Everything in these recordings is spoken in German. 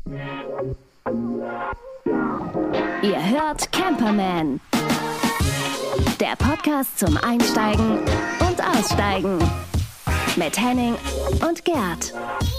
Ihr hört Camperman, der Podcast zum Einsteigen und Aussteigen mit Henning und Gerd.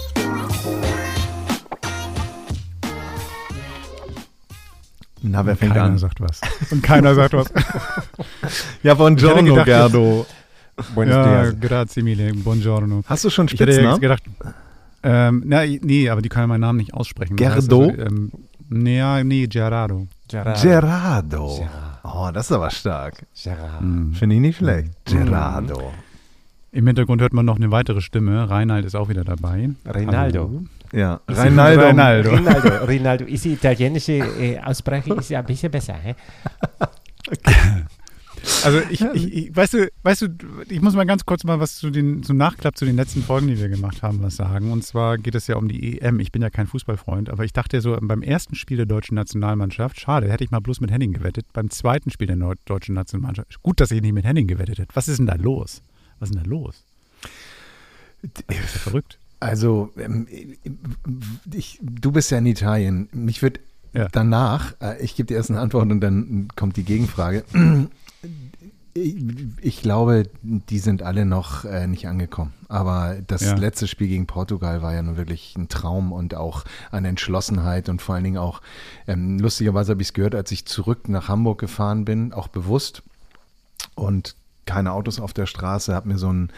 Na, wer fängt an? Sagt was. Und keiner sagt was. Ja, buongiorno, Gerdo. Ja, grazie mille, buongiorno. Hast du schon Ich hätte Spitznamen? jetzt gedacht, nee, aber die können meinen Namen nicht aussprechen. Gerdo? Das heißt also, nee, Gerardo. Gerardo. Oh, das ist aber stark. Finde ich nicht schlecht. Gerardo. Im Hintergrund hört man noch eine weitere Stimme. Reinhard ist auch wieder dabei. Reinaldo. Hallo. Ja, Rinaldo. Ist die italienische Aussprache ist ja ein bisschen besser. Hä? Also weißt du, ich muss mal ganz kurz mal was zum Nachklapp zu den letzten Folgen, die wir gemacht haben, was sagen. Und zwar geht es ja um die EM. Ich bin ja kein Fußballfreund, aber ich dachte so, beim ersten Spiel der deutschen Nationalmannschaft, schade, hätte ich mal bloß mit Henning gewettet. Beim zweiten Spiel der deutschen Nationalmannschaft, gut, dass ich nicht mit Henning gewettet hätte. Was ist denn da los? Das ist ja verrückt. Also, du bist ja in Italien. Mich wird danach, ich gebe dir erst eine Antwort und dann kommt die Gegenfrage. Ich glaube, die sind alle noch nicht angekommen. Aber das letzte Spiel gegen Portugal war ja nun wirklich ein Traum und auch an Entschlossenheit und vor allen Dingen auch, lustigerweise habe ich es gehört, als ich zurück nach Hamburg gefahren bin, auch bewusst und keine Autos auf der Straße, habe mir so einen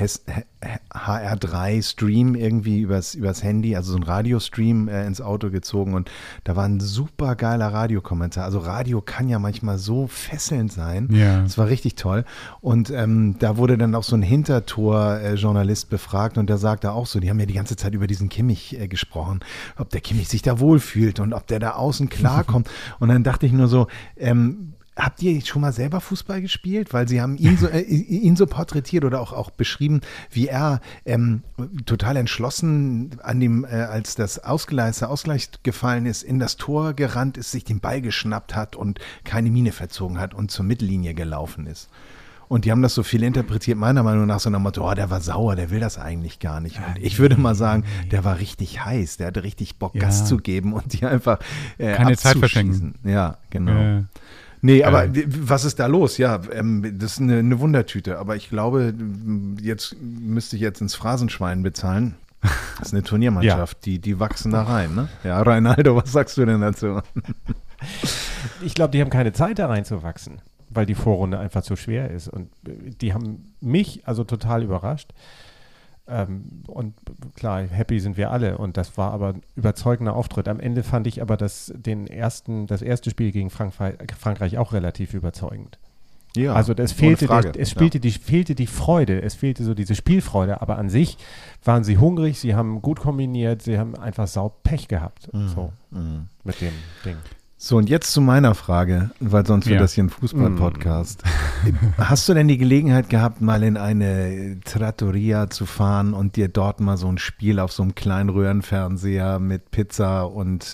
HR3-Stream irgendwie übers Handy, also so ein Radiostream ins Auto gezogen und da war ein super geiler Radiokommentar. Also Radio kann ja manchmal so fesselnd sein. Ja. Das war richtig toll. Und da wurde dann auch so ein Hintertor-Journalist befragt und der sagte auch so, die haben ja die ganze Zeit über diesen Kimmich gesprochen, ob der Kimmich sich da wohlfühlt und ob der da außen klarkommt. Und dann dachte ich nur so, habt ihr schon mal selber Fußball gespielt? Weil sie haben ihn so porträtiert oder auch beschrieben, wie er total entschlossen als der Ausgleich gefallen ist, in das Tor gerannt ist, sich den Ball geschnappt hat und keine Miene verzogen hat und zur Mittellinie gelaufen ist. Und die haben das so viel interpretiert, meiner Meinung nach, so nach dem Motto, der war sauer, der will das eigentlich gar nicht. Und ich würde mal sagen, der war richtig heiß, der hatte richtig Bock, Gas zu geben und die einfach keine Zeit verschenken. Ja, genau. Nee, aber was ist da los? Ja, das ist eine Wundertüte. Aber ich glaube, jetzt müsste ich ins Phrasenschwein bezahlen. Das ist eine Turniermannschaft, die wachsen da rein, ne? Ja, Reinaldo, was sagst du denn dazu? Ich glaube, die haben keine Zeit da reinzuwachsen, weil die Vorrunde einfach zu schwer ist. Und die haben mich also total überrascht. Und klar, happy sind wir alle und das war aber ein überzeugender Auftritt. Am Ende fand ich aber das erste Spiel gegen Frankreich auch relativ überzeugend. Ja, also es fehlte die Freude, es fehlte so diese Spielfreude, aber an sich waren sie hungrig, sie haben gut kombiniert, sie haben einfach Pech gehabt mit dem Ding. So, und jetzt zu meiner Frage, weil sonst wird das hier ein Fußball-Podcast. Hast du denn die Gelegenheit gehabt, mal in eine Trattoria zu fahren und dir dort mal so ein Spiel auf so einem kleinen Röhrenfernseher mit Pizza und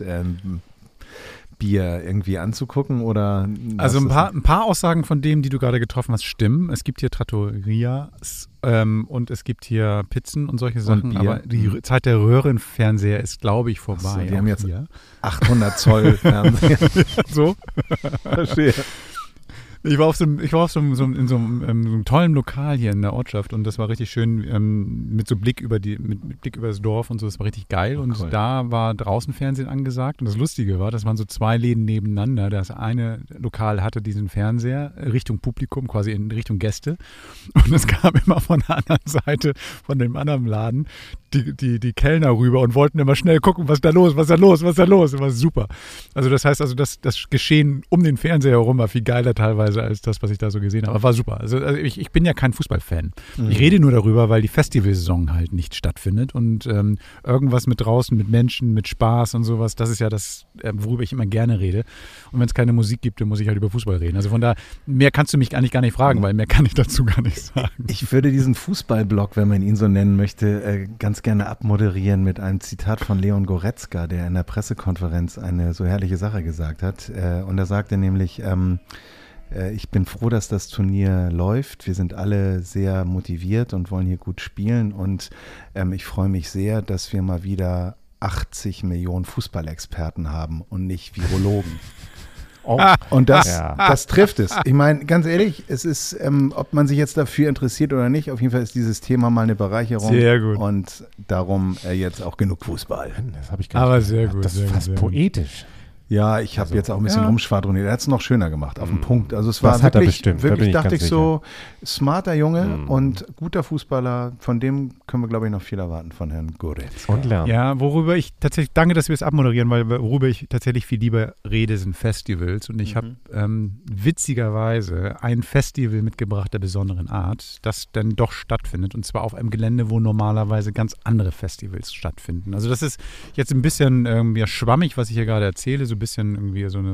Bier irgendwie anzugucken? Oder also ein paar Aussagen von dem, die du gerade getroffen hast, stimmen. Es gibt hier Trattorias und es gibt hier Pizzen und solche Sachen, aber die Zeit der Röhrenfernseher ist, glaube ich, vorbei. So, die haben jetzt 800 Zoll Fernseher. So? Verstehe. Ich war in so einem tollen Lokal hier in der Ortschaft und das war richtig schön mit so Blick über mit Blick über das Dorf und so, das war richtig geil und cool. Da war draußen Fernsehen angesagt und das Lustige war, das waren so zwei Läden nebeneinander, das eine Lokal hatte diesen Fernseher Richtung Publikum, quasi in Richtung Gäste und es kam immer von der anderen Seite, von dem anderen Laden, die Kellner rüber und wollten immer schnell gucken, was ist da los. Das war super. Also das heißt, das Geschehen um den Fernseher herum war viel geiler teilweise als das, was ich da so gesehen habe. Aber war super. Also ich bin ja kein Fußballfan. Mhm. Ich rede nur darüber, weil die Festivalsaison halt nicht stattfindet und irgendwas mit draußen, mit Menschen, mit Spaß und sowas, das ist ja das, worüber ich immer gerne rede. Und wenn es keine Musik gibt, dann muss ich halt über Fußball reden. Also von da, mehr kannst du mich eigentlich gar nicht fragen, weil mehr kann ich dazu gar nicht sagen. Ich würde diesen Fußballblog, wenn man ihn so nennen möchte, ganz gerne abmoderieren mit einem Zitat von Leon Goretzka, der in der Pressekonferenz eine so herrliche Sache gesagt hat. Und er sagte nämlich, ich bin froh, dass das Turnier läuft. Wir sind alle sehr motiviert und wollen hier gut spielen. Und ich freue mich sehr, dass wir mal wieder 80 Millionen Fußballexperten haben und nicht Virologen. Oh. Und das trifft es. Ich meine, ganz ehrlich, es ist, ob man sich jetzt dafür interessiert oder nicht, auf jeden Fall ist dieses Thema mal eine Bereicherung. Sehr gut. Und darum jetzt auch genug Fußball. Das habe ich gar nicht sehr gut. Das ist sehr fast gut. poetisch. Ja, ich habe jetzt auch ein bisschen rumschwadroniert. Er hat es noch schöner gemacht, auf den Punkt. Also es war Das hat er wirklich, bestimmt, da bin ich dachte ganz ich so, smarter Junge und guter Fußballer. Von dem können wir, glaube ich, noch viel erwarten von Herrn Goretzka. Und lernen. Ja, worüber ich tatsächlich, danke, dass wir es abmoderieren, weil worüber ich tatsächlich viel lieber rede, sind Festivals. Und ich habe witzigerweise ein Festival mitgebracht der besonderen Art, das dann doch stattfindet. Und zwar auf einem Gelände, wo normalerweise ganz andere Festivals stattfinden. Also das ist jetzt ein bisschen schwammig, was ich hier gerade erzähle, so ein bisschen irgendwie so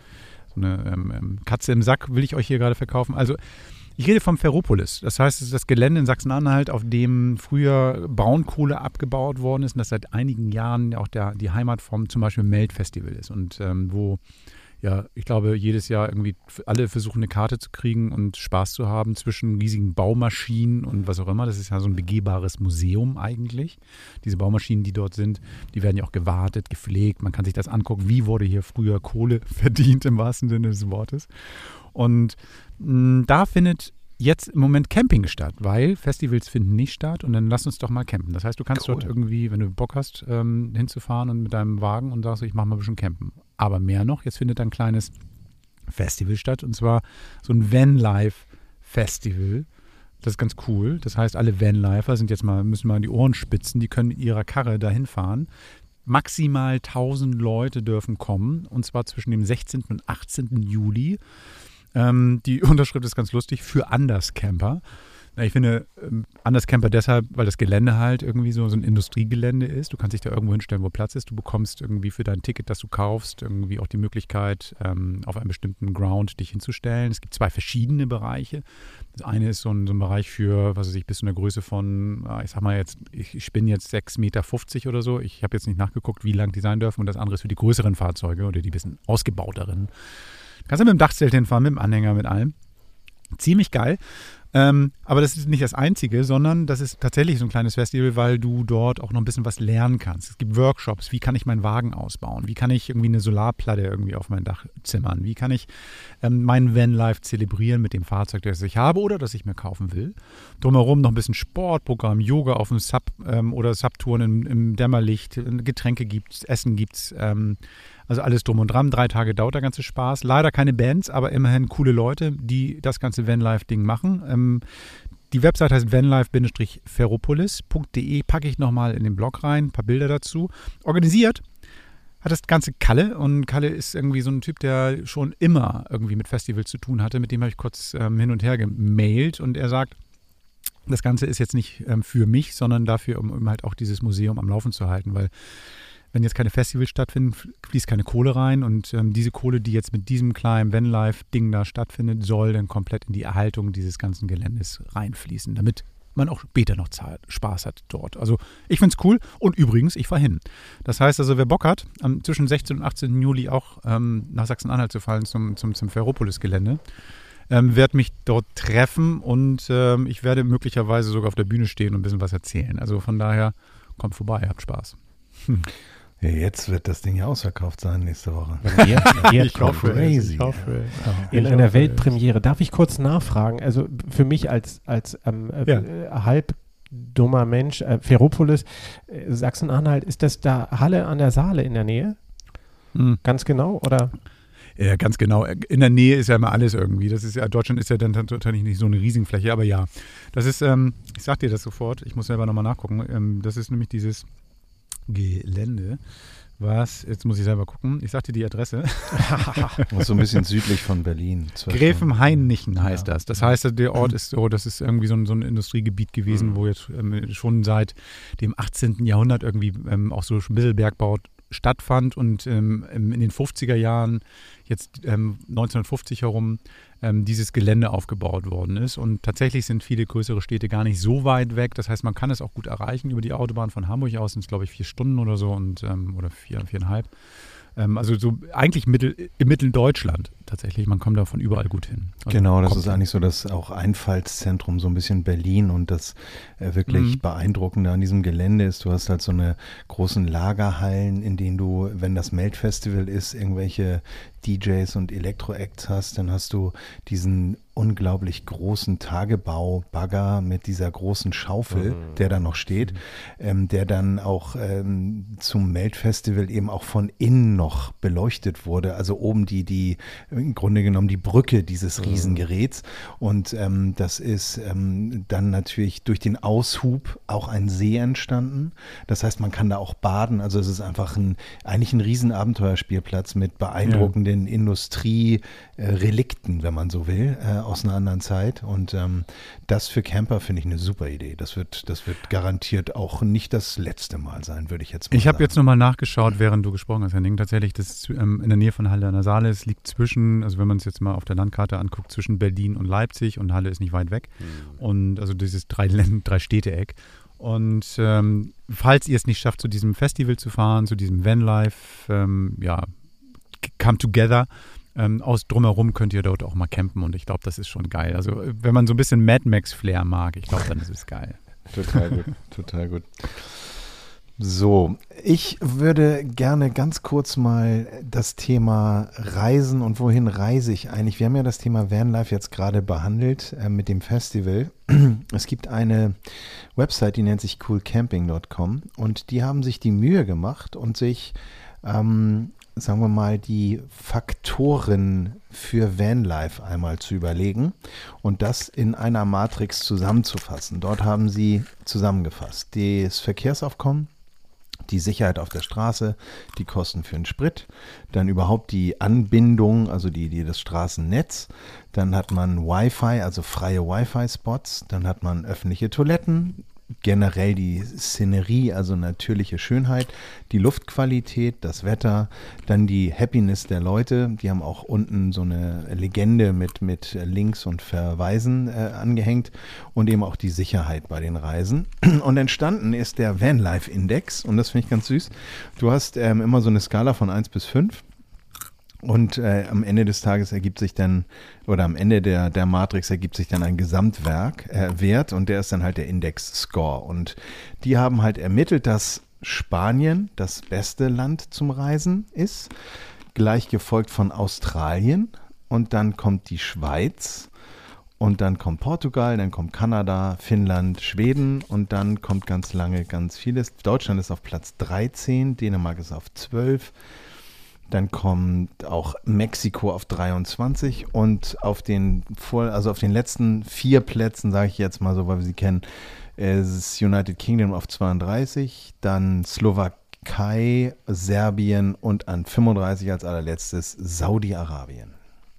eine Katze im Sack will ich euch hier gerade verkaufen. Also ich rede vom Ferropolis. Das heißt, es ist das Gelände in Sachsen-Anhalt, auf dem früher Braunkohle abgebaut worden ist und das seit einigen Jahren auch die Heimat vom zum Beispiel Melt-Festival ist und wo ja, ich glaube, jedes Jahr irgendwie alle versuchen, eine Karte zu kriegen und Spaß zu haben zwischen riesigen Baumaschinen und was auch immer. Das ist ja so ein begehbares Museum eigentlich. Diese Baumaschinen, die dort sind, die werden ja auch gewartet, gepflegt. Man kann sich das angucken, wie wurde hier früher Kohle verdient, im wahrsten Sinne des Wortes. Und da findet jetzt im Moment Camping statt, weil Festivals finden nicht statt und dann lass uns doch mal campen. Das heißt, du kannst dort irgendwie, wenn du Bock hast, hinzufahren und mit deinem Wagen und sagst, ich mache mal ein bisschen campen. Aber mehr noch, jetzt findet ein kleines Festival statt und zwar so ein Vanlife-Festival. Das ist ganz cool. Das heißt, alle Vanlifer müssen mal in die Ohren spitzen, die können mit ihrer Karre dahin fahren. Maximal 1000 Leute dürfen kommen und zwar zwischen dem 16. und 18. Juli. Die Unterschrift ist ganz lustig, für Anderscamper. Ich finde Anderscamper deshalb, weil das Gelände halt irgendwie so ein Industriegelände ist. Du kannst dich da irgendwo hinstellen, wo Platz ist. Du bekommst irgendwie für dein Ticket, das du kaufst, irgendwie auch die Möglichkeit, auf einem bestimmten Ground dich hinzustellen. Es gibt 2 verschiedene Bereiche. Das eine ist so ein Bereich für, was weiß ich, bis zu einer Größe von, ich sag mal jetzt, ich spinne jetzt 6,50 Meter oder so. Ich habe jetzt nicht nachgeguckt, wie lang die sein dürfen. Und das andere ist für die größeren Fahrzeuge oder die bisschen ausgebauteren. Kannst du mit dem Dachzelt hinfahren, mit dem Anhänger, mit allem. Ziemlich geil. Aber das ist nicht das Einzige, sondern das ist tatsächlich so ein kleines Festival, weil du dort auch noch ein bisschen was lernen kannst. Es gibt Workshops, wie kann ich meinen Wagen ausbauen? Wie kann ich irgendwie eine Solarplatte irgendwie auf mein Dach zimmern? Wie kann ich meinen Vanlife zelebrieren mit dem Fahrzeug, das ich habe oder das ich mir kaufen will? Drumherum noch ein bisschen Sportprogramm, Yoga auf dem Sub oder Subtouren im Dämmerlicht, Getränke gibt's, Essen gibt's, also alles drum und dran. 3 Tage dauert der ganze Spaß. Leider keine Bands, aber immerhin coole Leute, die das ganze Vanlife-Ding machen. Die Website heißt vanlife-ferropolis.de. Packe ich nochmal in den Blog rein, ein paar Bilder dazu. Organisiert hat das ganze Kalle. Und Kalle ist irgendwie so ein Typ, der schon immer irgendwie mit Festivals zu tun hatte. Mit dem habe ich kurz hin und her gemailt. Und er sagt, das Ganze ist jetzt nicht für mich, sondern dafür, um halt auch dieses Museum am Laufen zu halten. Weil wenn jetzt keine Festivals stattfinden, fließt keine Kohle rein und diese Kohle, die jetzt mit diesem kleinen Vanlife-Ding da stattfindet, soll dann komplett in die Erhaltung dieses ganzen Geländes reinfließen, damit man auch später noch Spaß hat dort. Also ich finde es cool und übrigens, ich fahre hin. Das heißt also, wer Bock hat, zwischen 16. und 18. Juli auch nach Sachsen-Anhalt zu fahren zum Ferropolis-Gelände, werde mich dort treffen und ich werde möglicherweise sogar auf der Bühne stehen und ein bisschen was erzählen. Also von daher, kommt vorbei, habt Spaß. Ja, jetzt wird das Ding ja ausverkauft sein nächste Woche. Ich hoffe. In einer Weltpremiere. Darf ich kurz nachfragen? Also für mich als halb dummer Mensch, Ferropolis, Sachsen-Anhalt, ist das da Halle an der Saale in der Nähe? Ganz genau, oder? Ja, ganz genau. In der Nähe ist ja immer alles irgendwie. Das ist ja, Deutschland ist ja dann tatsächlich nicht so eine Riesenfläche, aber ja. Das ist, ich sag dir das sofort, ich muss selber nochmal nachgucken. Das ist nämlich dieses Gelände, jetzt muss ich selber gucken, ich sag dir die Adresse. So ein bisschen südlich von Berlin. Gräfenhainichen heißt das. Das heißt, der Ort ist so, das ist irgendwie so ein Industriegebiet gewesen, wo jetzt schon seit dem 18. Jahrhundert irgendwie auch so ein bisschen Bergbau stattfand und in den 50er Jahren, jetzt 1950 herum, dieses Gelände aufgebaut worden ist. Und tatsächlich sind viele größere Städte gar nicht so weit weg. Das heißt, man kann es auch gut erreichen über die Autobahn von Hamburg aus. Sind es, glaube ich, 4 Stunden oder so oder 4,5. Also so eigentlich im Mitteldeutschland tatsächlich. Man kommt da von überall gut hin. Also genau, das ist eigentlich so das auch Einfallszentrum, so ein bisschen Berlin, und das wirklich Beeindruckende an diesem Gelände ist, du hast halt so eine großen Lagerhallen, in denen du, wenn das Melt-Festival ist, irgendwelche DJs und Elektro-Acts hast, dann hast du diesen unglaublich großen Tagebau-Bagger mit dieser großen Schaufel, der da noch steht, der dann auch zum Melt-Festival eben auch von innen noch beleuchtet wurde, also oben die im Grunde genommen die Brücke dieses Riesengeräts, und das ist dann natürlich durch den Aushub auch ein See entstanden, das heißt, man kann da auch baden, also es ist einfach eigentlich ein Riesenabenteuerspielplatz mit beeindruckenden Industrie-Relikten, wenn man so will, aus einer anderen Zeit, und das für Camper finde ich eine super Idee. Das wird garantiert auch nicht das letzte Mal sein, würde ich jetzt mal sagen. Ich habe jetzt nochmal nachgeschaut, während du gesprochen hast, Henning. Tatsächlich, das ist in der Nähe von Halle an der Saale. Es liegt zwischen, also wenn man es jetzt mal auf der Landkarte anguckt, zwischen Berlin und Leipzig, und Halle ist nicht weit weg. Und also dieses Drei-Städte-Eck. Und falls ihr es nicht schafft, zu diesem Festival zu fahren, zu diesem Vanlife, Come Together, aus drumherum könnt ihr dort auch mal campen, und ich glaube, das ist schon geil. Also wenn man so ein bisschen Mad Max Flair mag, ich glaube, dann ist es geil. Total gut, total gut. So, ich würde gerne ganz kurz mal das Thema Reisen und wohin reise ich eigentlich. Wir haben ja das Thema Vanlife jetzt gerade behandelt mit dem Festival. Es gibt eine Website, die nennt sich coolcamping.com, und die haben sich die Mühe gemacht und sich sagen wir mal, die Faktoren für Vanlife einmal zu überlegen und das in einer Matrix zusammenzufassen. Dort haben sie zusammengefasst das Verkehrsaufkommen, die Sicherheit auf der Straße, die Kosten für den Sprit, dann überhaupt die Anbindung, also das Straßennetz, dann hat man Wi-Fi, also freie Wi-Fi-Spots, dann hat man öffentliche Toiletten, generell die Szenerie, also natürliche Schönheit, die Luftqualität, das Wetter, dann die Happiness der Leute. Die haben auch unten so eine Legende mit Links und Verweisen angehängt, und eben auch die Sicherheit bei den Reisen. Und entstanden ist der Vanlife-Index, und das finde ich ganz süß. Du hast immer so eine Skala von 1 bis 5. Und am Ende des Tages ergibt sich dann, oder am Ende der Matrix ergibt sich dann ein Gesamtwert, und der ist dann halt der Index-Score. Und die haben halt ermittelt, dass Spanien das beste Land zum Reisen ist, gleich gefolgt von Australien, und dann kommt die Schweiz, und dann kommt Portugal, dann kommt Kanada, Finnland, Schweden, und dann kommt ganz lange ganz vieles. Deutschland ist auf Platz 13, Dänemark ist auf 12. Dann kommt auch Mexiko auf 23, und auf den letzten 4 Plätzen, sage ich jetzt mal so, weil wir sie kennen, ist United Kingdom auf 32, dann Slowakei, Serbien und an 35 als allerletztes Saudi-Arabien.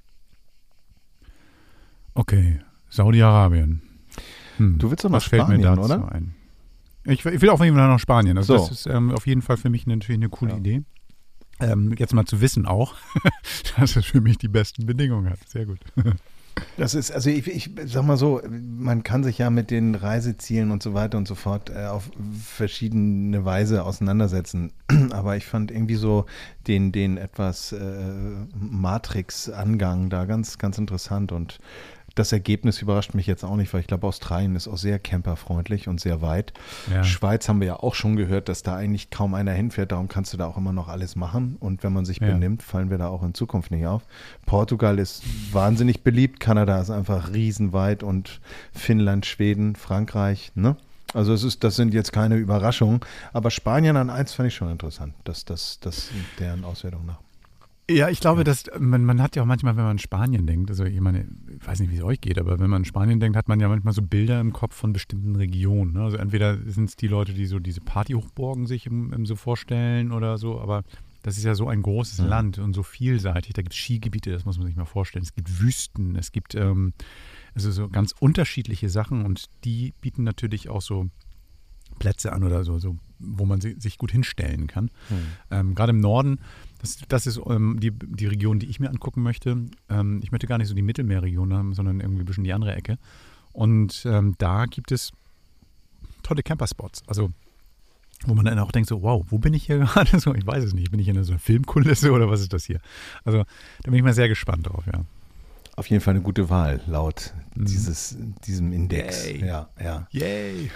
Okay, Saudi-Arabien. Du willst doch nach Spanien, oder? Ein? Ich will auf jeden Fall nach Spanien. Also so. Das ist auf jeden Fall für mich natürlich eine coole Idee. Jetzt mal zu wissen auch, dass es für mich die besten Bedingungen hat. Sehr gut. Das ist, also ich sag mal so, man kann sich ja mit den Reisezielen und so weiter und so fort auf verschiedene Weise auseinandersetzen. Aber ich fand irgendwie so den etwas Matrix-Angang da ganz, ganz interessant, und das Ergebnis überrascht mich jetzt auch nicht, weil ich glaube, Australien ist auch sehr camperfreundlich und sehr weit. Ja. Schweiz haben wir ja auch schon gehört, dass da eigentlich kaum einer hinfährt, darum kannst du da auch immer noch alles machen, und wenn man sich benimmt, fallen wir da auch in Zukunft nicht auf. Portugal ist wahnsinnig beliebt, Kanada ist einfach riesenweit, und Finnland, Schweden, Frankreich, ne? Also das sind jetzt keine Überraschungen, aber Spanien an 1 fand ich schon interessant, das deren Auswertung nach. Ja, ich glaube, dass man hat ja auch manchmal, wenn man an Spanien denkt, also ich meine, ich weiß nicht, wie es euch geht, aber wenn man an Spanien denkt, hat man ja manchmal so Bilder im Kopf von bestimmten Regionen. Ne? Also entweder sind es die Leute, die so diese Partyhochburgen sich so vorstellen oder so, aber das ist ja so ein großes Land und so vielseitig. Da gibt es Skigebiete, das muss man sich mal vorstellen. Es gibt Wüsten, es gibt also so ganz unterschiedliche Sachen, und die bieten natürlich auch so Plätze an oder so wo man sich gut hinstellen kann. Gerade im Norden Das ist die Region, die ich mir angucken möchte. Ich möchte gar nicht so die Mittelmeerregion haben, sondern irgendwie ein bisschen die andere Ecke. Und da gibt es tolle Camperspots. Also wo man dann auch denkt so, wow, wo bin ich hier gerade? So, ich weiß es nicht. Bin ich in so einer Filmkulisse oder was ist das hier? Also da bin ich mal sehr gespannt drauf, ja. Auf jeden Fall eine gute Wahl, laut diesem Index. Yay. Ja. Yay!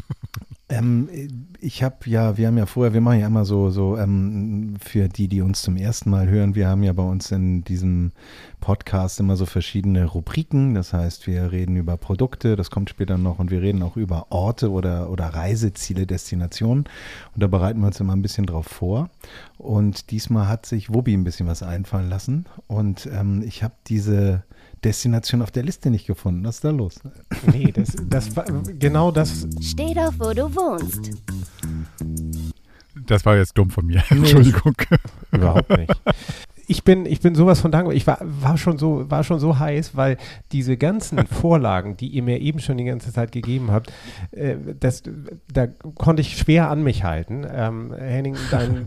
Wir machen ja immer so für die uns zum ersten Mal hören, wir haben ja bei uns in diesem Podcast immer so verschiedene Rubriken. Das heißt, wir reden über Produkte, das kommt später noch, und wir reden auch über Orte oder Reiseziele, Destinationen. Und da bereiten wir uns immer ein bisschen drauf vor. Und diesmal hat sich Wuppi ein bisschen was einfallen lassen. Und ich habe diese Destination auf der Liste nicht gefunden. Was ist da los? Nee, das war genau das. Steh doch, wo du wohnst. Das war jetzt dumm von mir. Entschuldigung. Überhaupt nicht. Ich bin sowas von dankbar. Ich war schon so heiß, weil diese ganzen Vorlagen, die ihr mir eben schon die ganze Zeit gegeben habt, da konnte ich schwer an mich halten. Henning,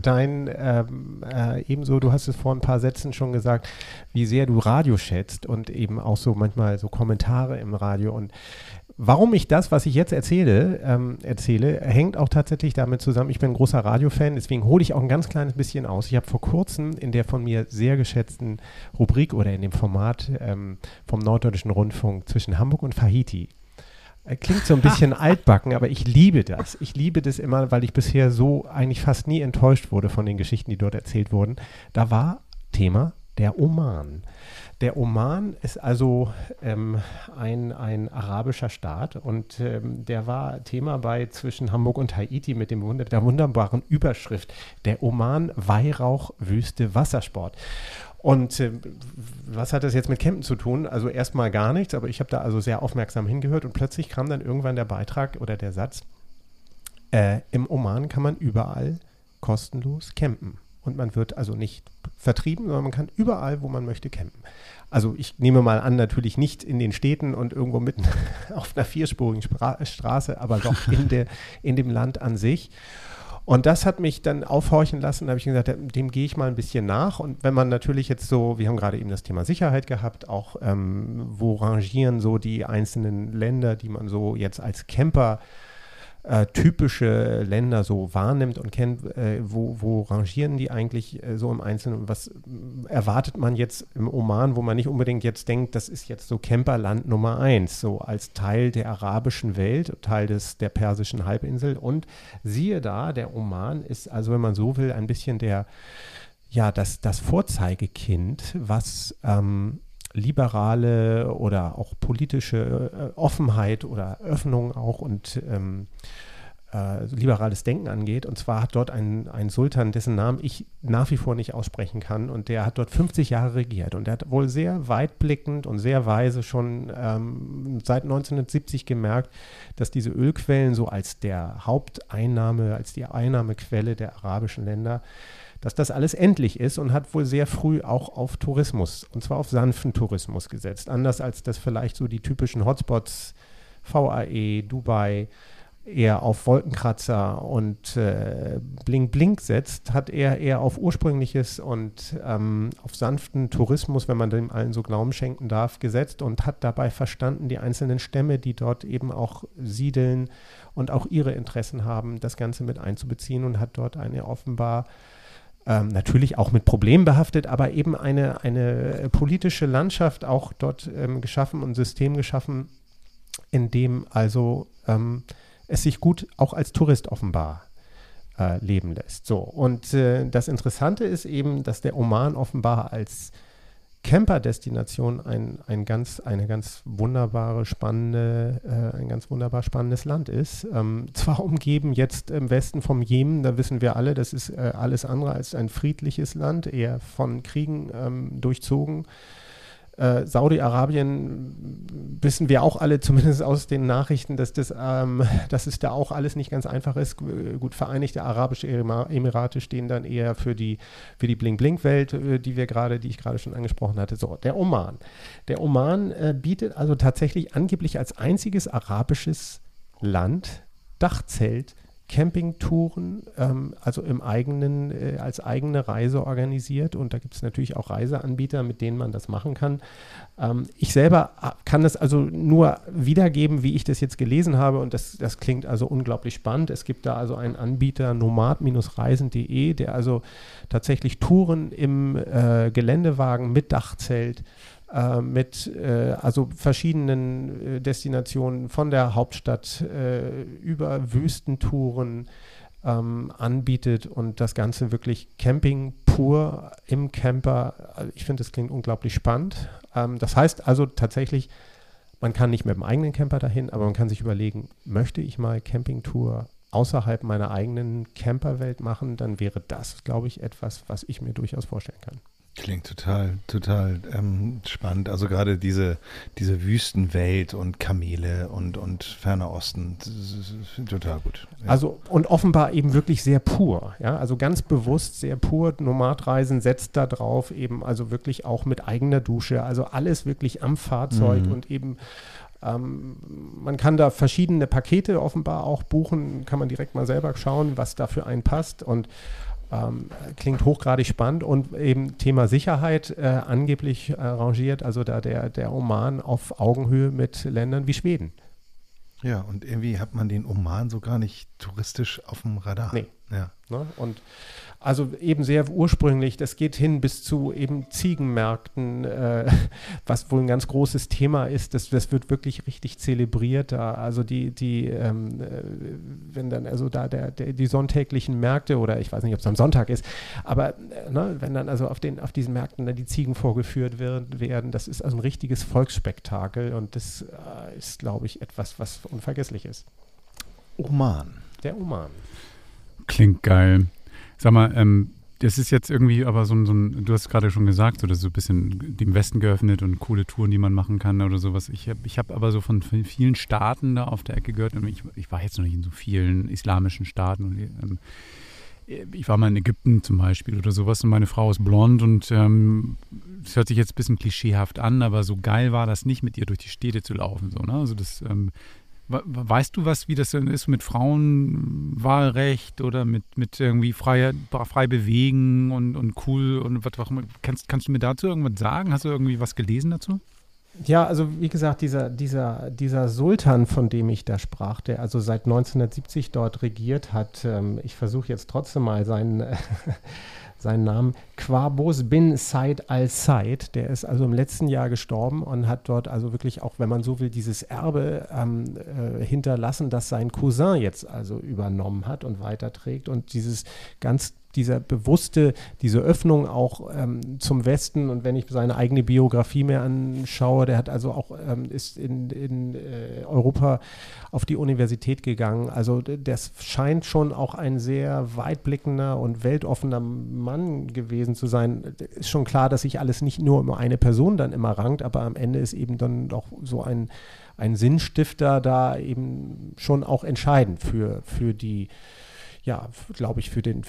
ebenso, du hast es vor ein paar Sätzen schon gesagt, wie sehr du Radio schätzt und eben auch so manchmal so Kommentare im Radio. Und warum ich das, was ich jetzt erzähle, hängt auch tatsächlich damit zusammen. Ich bin ein großer Radiofan, deswegen hole ich auch ein ganz kleines bisschen aus. Ich habe vor kurzem in der von mir sehr geschätzten Rubrik oder in dem Format vom Norddeutschen Rundfunk zwischen Hamburg und Tahiti. Klingt so ein bisschen altbacken, aber ich liebe das. Ich liebe das immer, weil ich bisher so eigentlich fast nie enttäuscht wurde von den Geschichten, die dort erzählt wurden. Da war Thema der Oman. Der Oman ist also ein arabischer Staat und der war Thema bei zwischen Hamburg und Tahiti mit der wunderbaren Überschrift der Oman Weihrauch, Wüste, Wassersport. Und was hat das jetzt mit Campen zu tun? Also erstmal gar nichts, aber ich habe da also sehr aufmerksam hingehört und plötzlich kam dann irgendwann der Beitrag oder der Satz, im Oman kann man überall kostenlos campen. Und man wird also nicht vertrieben, sondern man kann überall, wo man möchte, campen. Also ich nehme mal an, natürlich nicht in den Städten und irgendwo mitten auf einer vierspurigen Straße, aber doch in dem Land an sich. Und das hat mich dann aufhorchen lassen. Da habe ich gesagt, dem gehe ich mal ein bisschen nach. Und wenn man natürlich jetzt so, wir haben gerade eben das Thema Sicherheit gehabt, auch wo rangieren so die einzelnen Länder, die man so jetzt als Camper typische Länder so wahrnimmt und kennt, wo rangieren die eigentlich so im Einzelnen und was erwartet man jetzt im Oman, wo man nicht unbedingt jetzt denkt, das ist jetzt so Camperland Nummer 1, so als Teil der arabischen Welt, Teil der persischen Halbinsel, und siehe da, der Oman ist also, wenn man so will, ein bisschen das Vorzeigekind, was liberale oder auch politische Offenheit oder Öffnung auch und liberales Denken angeht. Und zwar hat dort ein Sultan, dessen Namen ich nach wie vor nicht aussprechen kann, und der hat dort 50 Jahre regiert. Und der hat wohl sehr weitblickend und sehr weise schon seit 1970 gemerkt, dass diese Ölquellen so als der Haupteinnahme, als die Einnahmequelle der arabischen Länder, dass das alles endlich ist, und hat wohl sehr früh auch auf Tourismus, und zwar auf sanften Tourismus gesetzt. Anders als das vielleicht so die typischen Hotspots VAE, Dubai, eher auf Wolkenkratzer und Blink setzt, hat er eher auf ursprüngliches und auf sanften Tourismus, wenn man dem allen so Glauben schenken darf, gesetzt und hat dabei verstanden, die einzelnen Stämme, die dort eben auch siedeln und auch ihre Interessen haben, das Ganze mit einzubeziehen, und hat dort eine offenbar natürlich auch mit Problemen behaftet, aber eben eine politische Landschaft auch dort geschaffen und System geschaffen, in dem also es sich gut auch als Tourist offenbar leben lässt. So, und das Interessante ist eben, dass der Oman offenbar als Camper-Destination ein ganz wunderbar spannendes Land ist. Zwar umgeben jetzt im Westen vom Jemen, da wissen wir alle, das ist alles andere als ein friedliches Land, eher von Kriegen durchzogen. Saudi-Arabien wissen wir auch alle, zumindest aus den Nachrichten, dass es da auch alles nicht ganz einfach ist. Gut, Vereinigte Arabische Emirate stehen dann eher für die Bling-Bling-Welt, die ich gerade schon angesprochen hatte. So, der Oman. Der Oman bietet also tatsächlich angeblich als einziges arabisches Land Dachzelt Campingtouren, also als eigene Reise organisiert, und da gibt es natürlich auch Reiseanbieter, mit denen man das machen kann. Ich selber kann das also nur wiedergeben, wie ich das jetzt gelesen habe, und das klingt also unglaublich spannend. Es gibt da also einen Anbieter, nomad-reisen.de, der also tatsächlich Touren im Geländewagen mit Dachzelt, mit also verschiedenen Destinationen von der Hauptstadt über Wüstentouren anbietet, und das Ganze wirklich Camping pur im Camper. Also ich finde, das klingt unglaublich spannend. Das heißt also tatsächlich, man kann nicht mit dem eigenen Camper dahin, aber man kann sich überlegen, möchte ich mal Campingtour außerhalb meiner eigenen Camperwelt machen, dann wäre das, glaube ich, etwas, was ich mir durchaus vorstellen kann. Klingt total spannend. Also gerade diese Wüstenwelt und Kamele und Ferner Osten, das ist total gut. Ja. Also und offenbar eben wirklich sehr pur. Ja? Also ganz bewusst sehr pur. Nomadreisen setzt da drauf eben also wirklich auch mit eigener Dusche. Also alles wirklich am Fahrzeug und eben man kann da verschiedene Pakete offenbar auch buchen. Kann man direkt mal selber schauen, was da für einen passt, und klingt hochgradig spannend, und eben Thema Sicherheit angeblich rangiert also da der Oman auf Augenhöhe mit Ländern wie Schweden. Ja, und irgendwie hat man den Oman so gar nicht touristisch auf dem Radar. Nee. Ja. Ne? Und also eben sehr ursprünglich, das geht hin bis zu eben Ziegenmärkten, was wohl ein ganz großes Thema ist. Das wird wirklich richtig zelebriert da. Also wenn dann also da die sonntäglichen Märkte, oder ich weiß nicht, ob es am Sonntag ist, aber wenn dann also auf diesen Märkten dann die Ziegen vorgeführt werden, das ist also ein richtiges Volksspektakel, und das ist, glaube ich, etwas, was unvergesslich ist. Oman. Der Oman. Klingt geil. Sag mal, das ist jetzt irgendwie aber so ein, du hast gerade schon gesagt, so, das ist so ein bisschen dem Westen geöffnet und coole Touren, die man machen kann oder sowas. Ich hab aber so von vielen Staaten da auf der Ecke gehört, und ich war jetzt noch nicht in so vielen islamischen Staaten, und ich war mal in Ägypten zum Beispiel oder sowas, und meine Frau ist blond, und das hört sich jetzt ein bisschen klischeehaft an, aber so geil war das nicht, mit ihr durch die Städte zu laufen. So, ne? Also das weißt du wie das denn ist mit Frauenwahlrecht oder mit irgendwie frei bewegen und cool und was auch immer? Kannst du mir dazu irgendwas sagen? Hast du irgendwie was gelesen dazu? Ja, also wie gesagt, dieser Sultan, von dem ich da sprach, der also seit 1970 dort regiert hat, ich versuche jetzt trotzdem mal seinen Namen, Qaboos bin Said al-Said, der ist also im letzten Jahr gestorben und hat dort also wirklich auch, wenn man so will, dieses Erbe hinterlassen, das sein Cousin jetzt also übernommen hat und weiterträgt, und diese Öffnung auch zum Westen, und wenn ich seine eigene Biografie mir anschaue, der hat also auch, ist in Europa auf die Universität gegangen. Also das scheint schon auch ein sehr weitblickender und weltoffener Mann gewesen zu sein. Ist schon klar, dass sich alles nicht nur um eine Person dann immer rankt, aber am Ende ist eben dann doch so ein Sinnstifter da eben schon auch entscheidend für die, ja, glaube ich, für die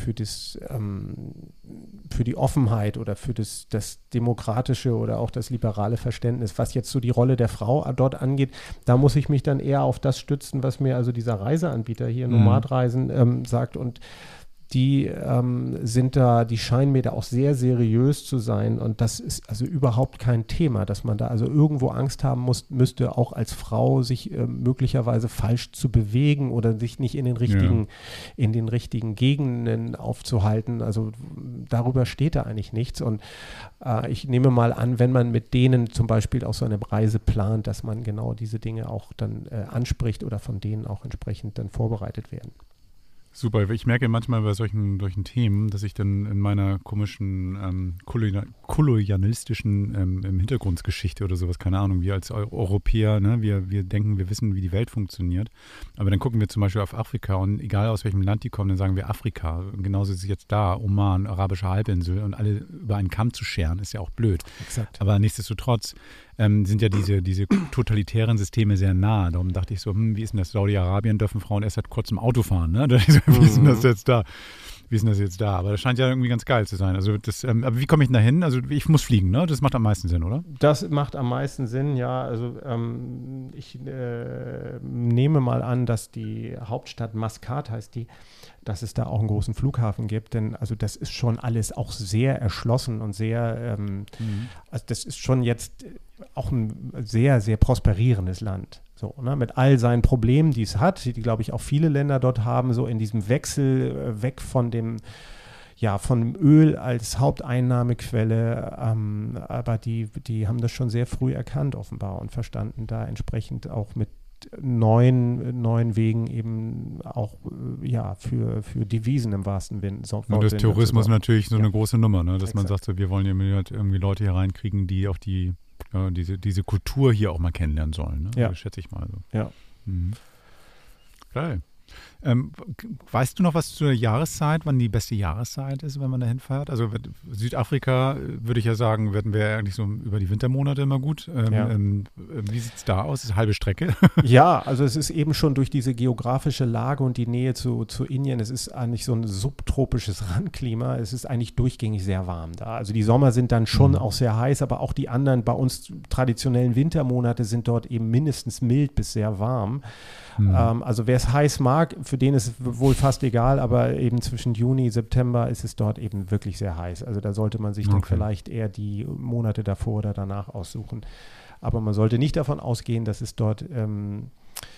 Offenheit oder für das demokratische oder auch das liberale Verständnis, was jetzt so die Rolle der Frau dort angeht. Da muss ich mich dann eher auf das stützen, was mir also dieser Reiseanbieter hier, Nomadreisen, sagt, und die die scheinen mir da auch sehr seriös zu sein, und das ist also überhaupt kein Thema, dass man da also irgendwo Angst haben müsste, auch als Frau sich möglicherweise falsch zu bewegen oder sich nicht in den richtigen Gegenden aufzuhalten. Also darüber steht da eigentlich nichts, und ich nehme mal an, wenn man mit denen zum Beispiel auch so eine Reise plant, dass man genau diese Dinge auch dann anspricht oder von denen auch entsprechend dann vorbereitet werden. Super, ich merke manchmal bei solchen Themen, dass ich dann in meiner komischen kolonialistischen Hintergrundgeschichte oder sowas, keine Ahnung, wir als Europäer, ne, wir denken, wir wissen, wie die Welt funktioniert, aber dann gucken wir zum Beispiel auf Afrika, und egal aus welchem Land die kommen, dann sagen wir Afrika, und genauso ist es jetzt da, Oman, arabische Halbinsel, und alle über einen Kamm zu scheren, ist ja auch blöd. Exakt. Aber nichtsdestotrotz sind ja diese totalitären Systeme sehr nah. Darum dachte ich so, wie ist denn das? Saudi-Arabien dürfen Frauen erst seit kurzem Auto fahren, ne? Wie ist denn das jetzt da? wie ist denn das jetzt da? Aber das scheint ja irgendwie ganz geil zu sein. Also aber wie komme ich denn da hin? Also ich muss fliegen, ne? Das macht am meisten Sinn, oder? Das macht am meisten Sinn, ja. Also ich nehme mal an, dass die Hauptstadt Masqat heißt die, dass es da auch einen großen Flughafen gibt, denn also das ist schon alles auch sehr erschlossen und sehr, also das ist schon jetzt auch ein sehr, sehr prosperierendes Land. So, ne, mit all seinen Problemen, die es hat, die, glaube ich, auch viele Länder dort haben, so in diesem Wechsel weg von dem Öl als Haupteinnahmequelle, aber die haben das schon sehr früh erkannt offenbar und verstanden, da entsprechend auch mit neuen Wegen eben auch für Devisen im wahrsten Sinne. Und das Tourismus ist natürlich so eine große Nummer, ne? Dass man sagt, so, wir wollen ja irgendwie Leute hier reinkriegen, die auch diese Kultur hier auch mal kennenlernen sollen. Ne? Ja. Das schätze ich mal so. Ja. Mhm. Geil. Weißt du noch was zu der Jahreszeit, wann die beste Jahreszeit ist, wenn man da hinfährt? Also Südafrika, würde ich ja sagen, werden wir eigentlich so über die Wintermonate immer gut. Wie sieht es da aus? Ist eine halbe Strecke? Ja, also es ist eben schon durch diese geografische Lage und die Nähe zu Indien, es ist eigentlich so ein subtropisches Randklima. Es ist eigentlich durchgängig sehr warm da. Also die Sommer sind dann schon auch sehr heiß, aber auch die anderen bei uns traditionellen Wintermonate sind dort eben mindestens mild bis sehr warm. Also wer es heiß mag, für den ist es wohl fast egal, aber eben zwischen Juni, September ist es dort eben wirklich sehr heiß. Also da sollte man sich dann vielleicht eher die Monate davor oder danach aussuchen. Aber man sollte nicht davon ausgehen, dass es dort, wie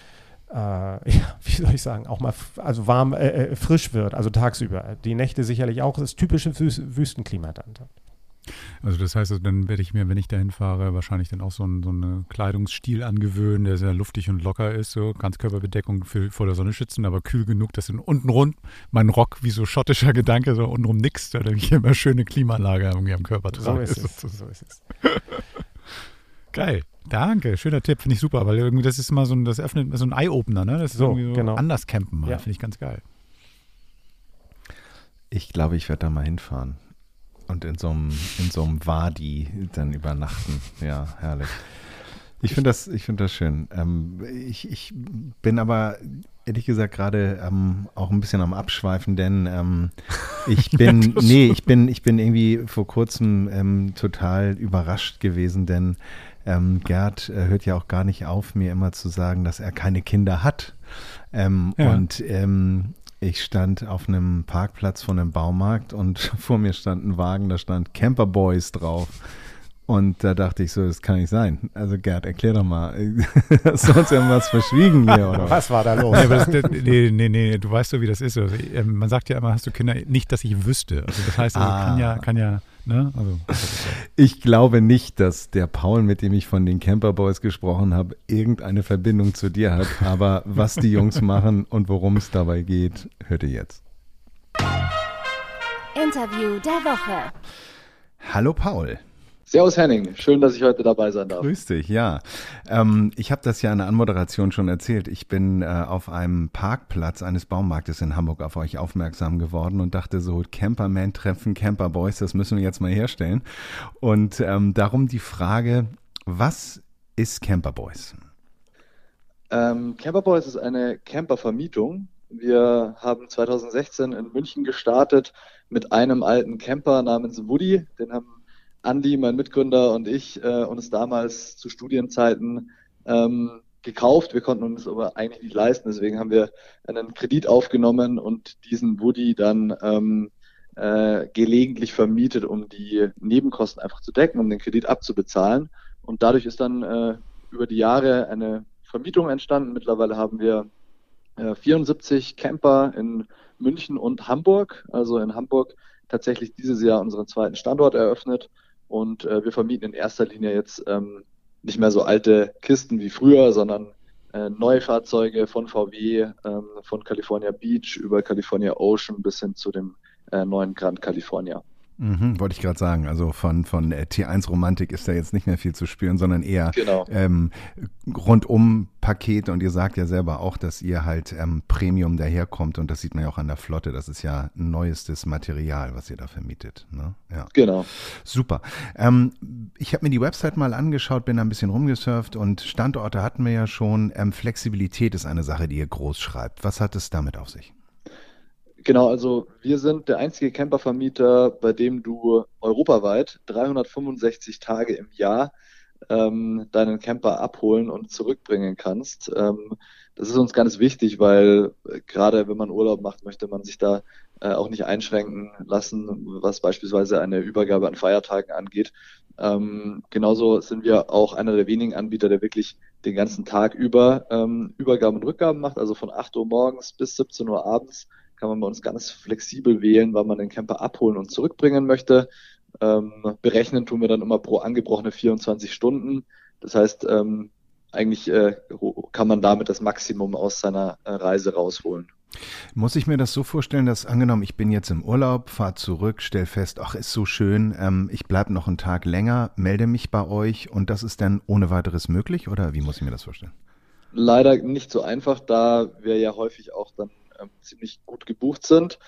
soll ich sagen, auch mal warm, frisch wird, also tagsüber. Die Nächte sicherlich auch, das typische Wüstenklima dann. Also das heißt, dann werde ich mir, wenn ich dahin fahre, wahrscheinlich dann auch so einen Kleidungsstil angewöhnen, der sehr luftig und locker ist, so Ganzkörperbedeckung vor der Sonne schützen, aber kühl genug, dass untenrum mein Rock wie so schottischer Gedanke, so untenrum nix, da ich immer schöne Klimaanlage irgendwie am Körper trage. So ist es. Geil, danke, schöner Tipp, finde ich super, weil irgendwie das ist mal das öffnet so ein Eye-Opener, ne? Das ist irgendwie so genau. Anders campen mal, Ja. finde ich ganz geil. Ich glaube, ich werde da mal hinfahren. Und in so einem Wadi dann übernachten. Ja, herrlich. Ich finde das schön. Ich bin aber ehrlich gesagt gerade auch ein bisschen am Abschweifen, denn ich bin irgendwie vor kurzem total überrascht gewesen, denn Gerd hört ja auch gar nicht auf, mir immer zu sagen, dass er keine Kinder hat. Und ich stand auf einem Parkplatz von einem Baumarkt und vor mir stand ein Wagen, da stand Camper Boys drauf. Und da dachte ich so, das kann nicht sein. Also Gerd, erklär doch mal, hast du uns irgendwas verschwiegen hier, oder? Was war da los? Nee, du weißt doch, wie das ist. Also, man sagt ja immer, hast du Kinder? Nicht, dass ich wüsste. Also das heißt, kann ja, ne? Also, ich glaube nicht, dass der Paul, mit dem ich von den Camper Boys gesprochen habe, irgendeine Verbindung zu dir hat. Aber was die Jungs machen und worum es dabei geht, hört ihr jetzt. Interview der Woche. Hallo Paul. Servus Henning, schön, dass ich heute dabei sein darf. Grüß dich, ja. Ich habe das ja in der Anmoderation schon erzählt. Ich bin auf einem Parkplatz eines Baumarktes in Hamburg auf euch aufmerksam geworden und dachte so, Camperman treffen Camper Boys, das müssen wir jetzt mal herstellen. Und darum die Frage, was ist Camper Boys? Camper Boys ist eine Campervermietung. Wir haben 2016 in München gestartet mit einem alten Camper namens Woody. Den haben Andi, mein Mitgründer, und ich uns damals zu Studienzeiten gekauft. Wir konnten uns aber eigentlich nicht leisten, deswegen haben wir einen Kredit aufgenommen und diesen Woody dann gelegentlich vermietet, um die Nebenkosten einfach zu decken, um den Kredit abzubezahlen. Und dadurch ist dann über die Jahre eine Vermietung entstanden. Mittlerweile haben wir 74 Camper in München und Hamburg, also in Hamburg tatsächlich dieses Jahr unseren zweiten Standort eröffnet. Und wir vermieten in erster Linie jetzt nicht mehr so alte Kisten wie früher, sondern neue Fahrzeuge von VW, von California Beach über California Ocean bis hin zu dem neuen Grand California. Wollte ich gerade sagen, also von T1 Romantik ist da jetzt nicht mehr viel zu spüren, sondern eher rundum Pakete, und ihr sagt ja selber auch, dass ihr halt Premium daherkommt, und das sieht man ja auch an der Flotte, das ist ja neuestes Material, was ihr da vermietet. Ne? Ja. Genau. Super. Ich habe mir die Website mal angeschaut, bin da ein bisschen rumgesurft, und Standorte hatten wir ja schon. Flexibilität ist eine Sache, die ihr groß schreibt. Was hat es damit auf sich? Genau, also wir sind der einzige Campervermieter, bei dem du europaweit 365 Tage im Jahr deinen Camper abholen und zurückbringen kannst. Das ist uns ganz wichtig, weil gerade wenn man Urlaub macht, möchte man sich da auch nicht einschränken lassen, was beispielsweise eine Übergabe an Feiertagen angeht. Genauso sind wir auch einer der wenigen Anbieter, der wirklich den ganzen Tag über Übergaben und Rückgaben macht, also von 8 Uhr morgens bis 17 Uhr abends kann man bei uns ganz flexibel wählen, wann man den Camper abholen und zurückbringen möchte. Berechnen tun wir dann immer pro angebrochene 24 Stunden. Das heißt, eigentlich kann man damit das Maximum aus seiner Reise rausholen. Muss ich mir das so vorstellen, dass angenommen, ich bin jetzt im Urlaub, fahre zurück, stell fest, ach, ist so schön, ich bleibe noch einen Tag länger, melde mich bei euch und das ist dann ohne weiteres möglich oder wie muss ich mir das vorstellen? Leider nicht so einfach, da wir ja häufig auch dann ziemlich gut gebucht sind.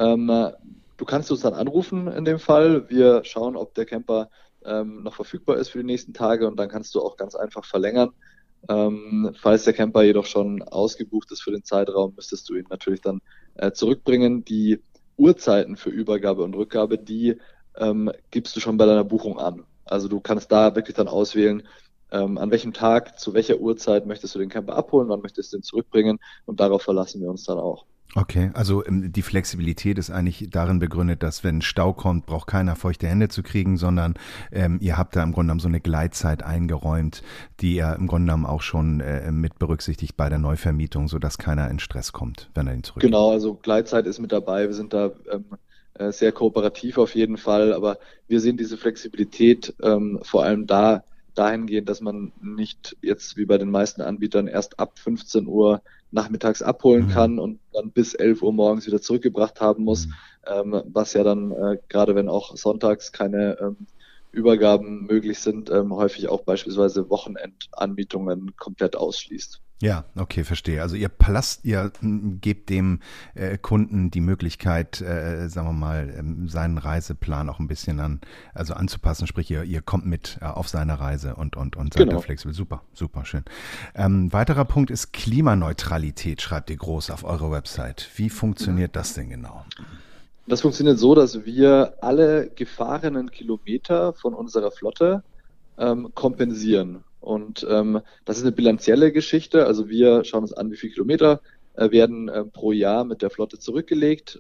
Du kannst uns dann anrufen in dem Fall. Wir schauen, ob der Camper noch verfügbar ist für die nächsten Tage und dann kannst du auch ganz einfach verlängern. Falls der Camper jedoch schon ausgebucht ist für den Zeitraum, müsstest du ihn natürlich dann zurückbringen. Die Uhrzeiten für Übergabe und Rückgabe, die gibst du schon bei deiner Buchung an. Also du kannst da wirklich dann auswählen, an welchem Tag, zu welcher Uhrzeit möchtest du den Camper abholen, wann möchtest du ihn zurückbringen und darauf verlassen wir uns dann auch. Okay, also die Flexibilität ist eigentlich darin begründet, dass wenn Stau kommt, braucht keiner feuchte Hände zu kriegen, sondern ihr habt da im Grunde genommen so eine Gleitzeit eingeräumt, die ihr im Grunde genommen auch schon mit berücksichtigt bei der Neuvermietung, sodass keiner in Stress kommt, wenn er ihn zurückgibt. Genau, also Gleitzeit ist mit dabei. Wir sind da sehr kooperativ auf jeden Fall, aber wir sehen diese Flexibilität vor allem dahingehend, dass man nicht jetzt wie bei den meisten Anbietern erst ab 15 Uhr nachmittags abholen kann und dann bis 11 Uhr morgens wieder zurückgebracht haben muss, was ja dann, gerade wenn auch sonntags keine Übergaben möglich sind, häufig auch beispielsweise Wochenendanmietungen komplett ausschließt. Ja, okay, verstehe. Also ihr gebt dem Kunden die Möglichkeit, sagen wir mal, seinen Reiseplan auch ein bisschen anzupassen. Sprich, ihr kommt mit auf seine Reise und seid da flexibel. Super, super schön. Weiterer Punkt ist Klimaneutralität, schreibt ihr groß auf eurer Website. Wie funktioniert das denn genau? Das funktioniert so, dass wir alle gefahrenen Kilometer von unserer Flotte kompensieren. Und das ist eine bilanzielle Geschichte. Also wir schauen uns an, wie viele Kilometer werden pro Jahr mit der Flotte zurückgelegt,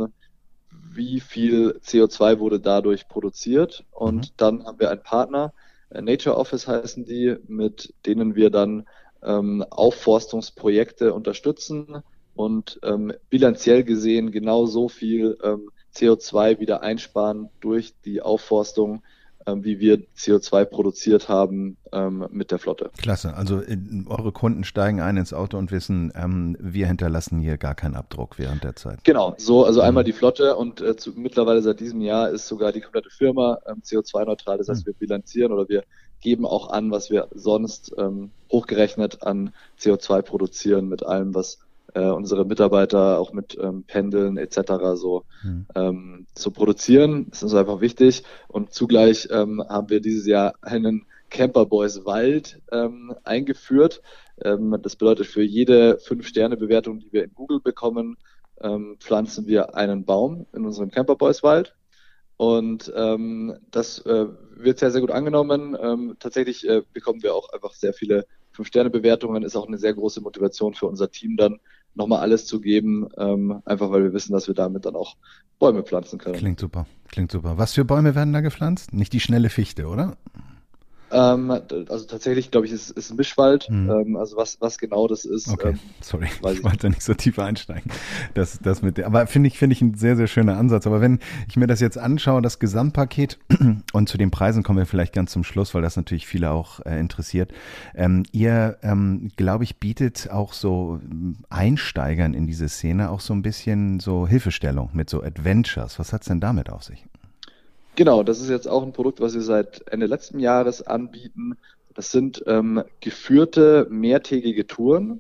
wie viel CO2 wurde dadurch produziert. Und dann haben wir einen Partner, Nature Office heißen die, mit denen wir dann Aufforstungsprojekte unterstützen und bilanziell gesehen genau so viel CO2 wieder einsparen durch die Aufforstung, wie wir CO2 produziert haben mit der Flotte. Klasse, also eure Kunden steigen ein ins Auto und wissen, wir hinterlassen hier gar keinen Abdruck während der Zeit. Genau, so also einmal die Flotte und mittlerweile seit diesem Jahr ist sogar die komplette Firma CO2-neutral, das heißt wir bilanzieren oder wir geben auch an, was wir sonst hochgerechnet an CO2 produzieren mit allem, was unsere Mitarbeiter auch mit Pendeln etc. so produzieren. Das ist uns einfach wichtig. Und zugleich haben wir dieses Jahr einen Camper Boys Wald eingeführt. Das bedeutet, für jede 5-Sterne-Bewertung, die wir in Google bekommen, pflanzen wir einen Baum in unserem Camper Boys Wald. Und das wird sehr, sehr gut angenommen. Tatsächlich bekommen wir auch einfach sehr viele 5-Sterne-Bewertungen. Ist auch eine sehr große Motivation für unser Team dann, nochmal alles zu geben, einfach weil wir wissen, dass wir damit dann auch Bäume pflanzen können. Klingt super, klingt super. Was für Bäume werden da gepflanzt? Nicht die schnelle Fichte, oder? Also tatsächlich, glaube ich, ist ein Mischwald. Also was genau das ist. Okay, sorry, ich wollte nicht so tief einsteigen. Aber finde ich ein sehr, sehr schöner Ansatz. Aber wenn ich mir das jetzt anschaue, das Gesamtpaket, und zu den Preisen kommen wir vielleicht ganz zum Schluss, weil das natürlich viele auch interessiert. Ihr, glaube ich, bietet auch so Einsteigern in diese Szene auch so ein bisschen so Hilfestellung mit so Adventures. Was hat's denn damit auf sich? Genau, das ist jetzt auch ein Produkt, was wir seit Ende letzten Jahres anbieten. Das sind geführte mehrtägige Touren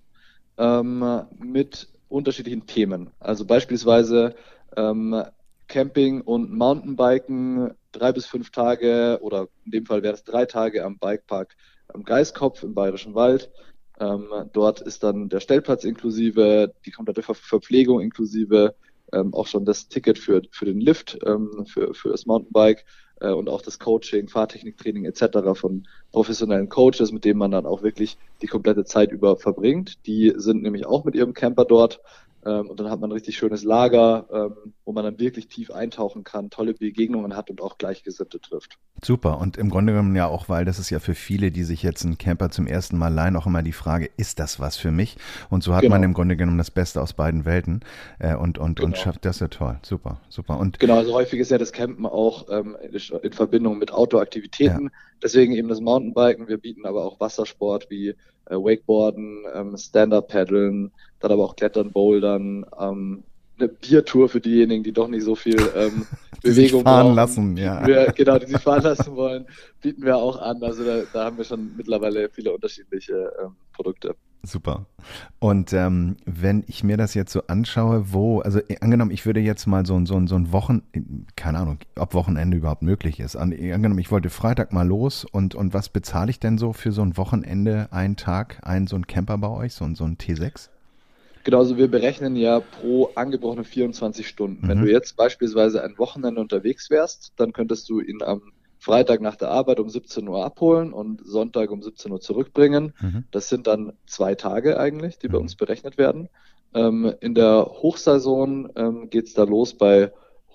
mit unterschiedlichen Themen. Also beispielsweise Camping und Mountainbiken 3 bis 5 Tage oder in dem Fall wäre es 3 Tage am Bikepark am Geiskopf im Bayerischen Wald. Dort ist dann der Stellplatz inklusive, die komplette Verpflegung inklusive, auch schon das Ticket für den Lift, für das Mountainbike und auch das Coaching, Fahrtechniktraining etc. von professionellen Coaches, mit denen man dann auch wirklich die komplette Zeit über verbringt. Die sind nämlich auch mit ihrem Camper dort. Und dann hat man ein richtig schönes Lager, wo man dann wirklich tief eintauchen kann, tolle Begegnungen hat und auch Gleichgesinnte trifft. Super. Und im Grunde genommen ja auch, weil das ist ja für viele, die sich jetzt einen Camper zum ersten Mal leihen, auch immer die Frage, ist das was für mich? Und so hat man im Grunde genommen das Beste aus beiden Welten und schafft das ja toll. Super. Und genau, also häufig ist ja das Campen auch in Verbindung mit Outdoor-Aktivitäten. Ja. Deswegen eben das Mountainbiken. Wir bieten aber auch Wassersport wie Wakeboarden, Stand-Up-Paddeln, dann aber auch Klettern, Bouldern, eine Biertour für diejenigen, die doch nicht so viel Bewegung fahren lassen, ja. Die sich fahren lassen wollen, bieten wir auch an. Also da haben wir schon mittlerweile viele unterschiedliche Produkte. Super. Und wenn ich mir das jetzt so anschaue, also angenommen, ich würde jetzt mal so ein keine Ahnung, ob Wochenende überhaupt möglich ist. Angenommen, ich wollte Freitag mal los und was bezahle ich denn so für so ein Wochenende, einen Tag, so ein Camper bei euch, so ein T6? Genau, also wir berechnen ja pro angebrochene 24 Stunden. Wenn du jetzt beispielsweise ein Wochenende unterwegs wärst, dann könntest du ihn am Freitag nach der Arbeit um 17 Uhr abholen und Sonntag um 17 Uhr zurückbringen. Das sind dann 2 Tage eigentlich, die bei uns berechnet werden. In der Hochsaison geht's da los bei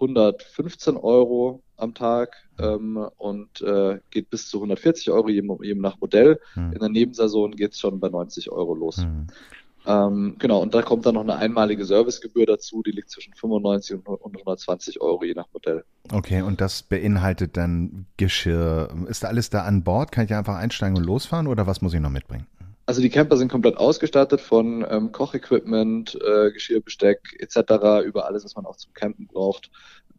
115 Euro am Tag und geht bis zu 140 Euro, je nach Modell. In der Nebensaison geht's schon bei 90 Euro los. Genau, und da kommt dann noch eine einmalige Servicegebühr dazu, die liegt zwischen 95 und 120 Euro, je nach Modell. Okay, und das beinhaltet dann Geschirr. Ist alles da an Bord? Kann ich einfach einsteigen und losfahren oder was muss ich noch mitbringen? Also die Camper sind komplett ausgestattet von Kochequipment, Geschirr, Besteck etc. über alles, was man auch zum Campen braucht.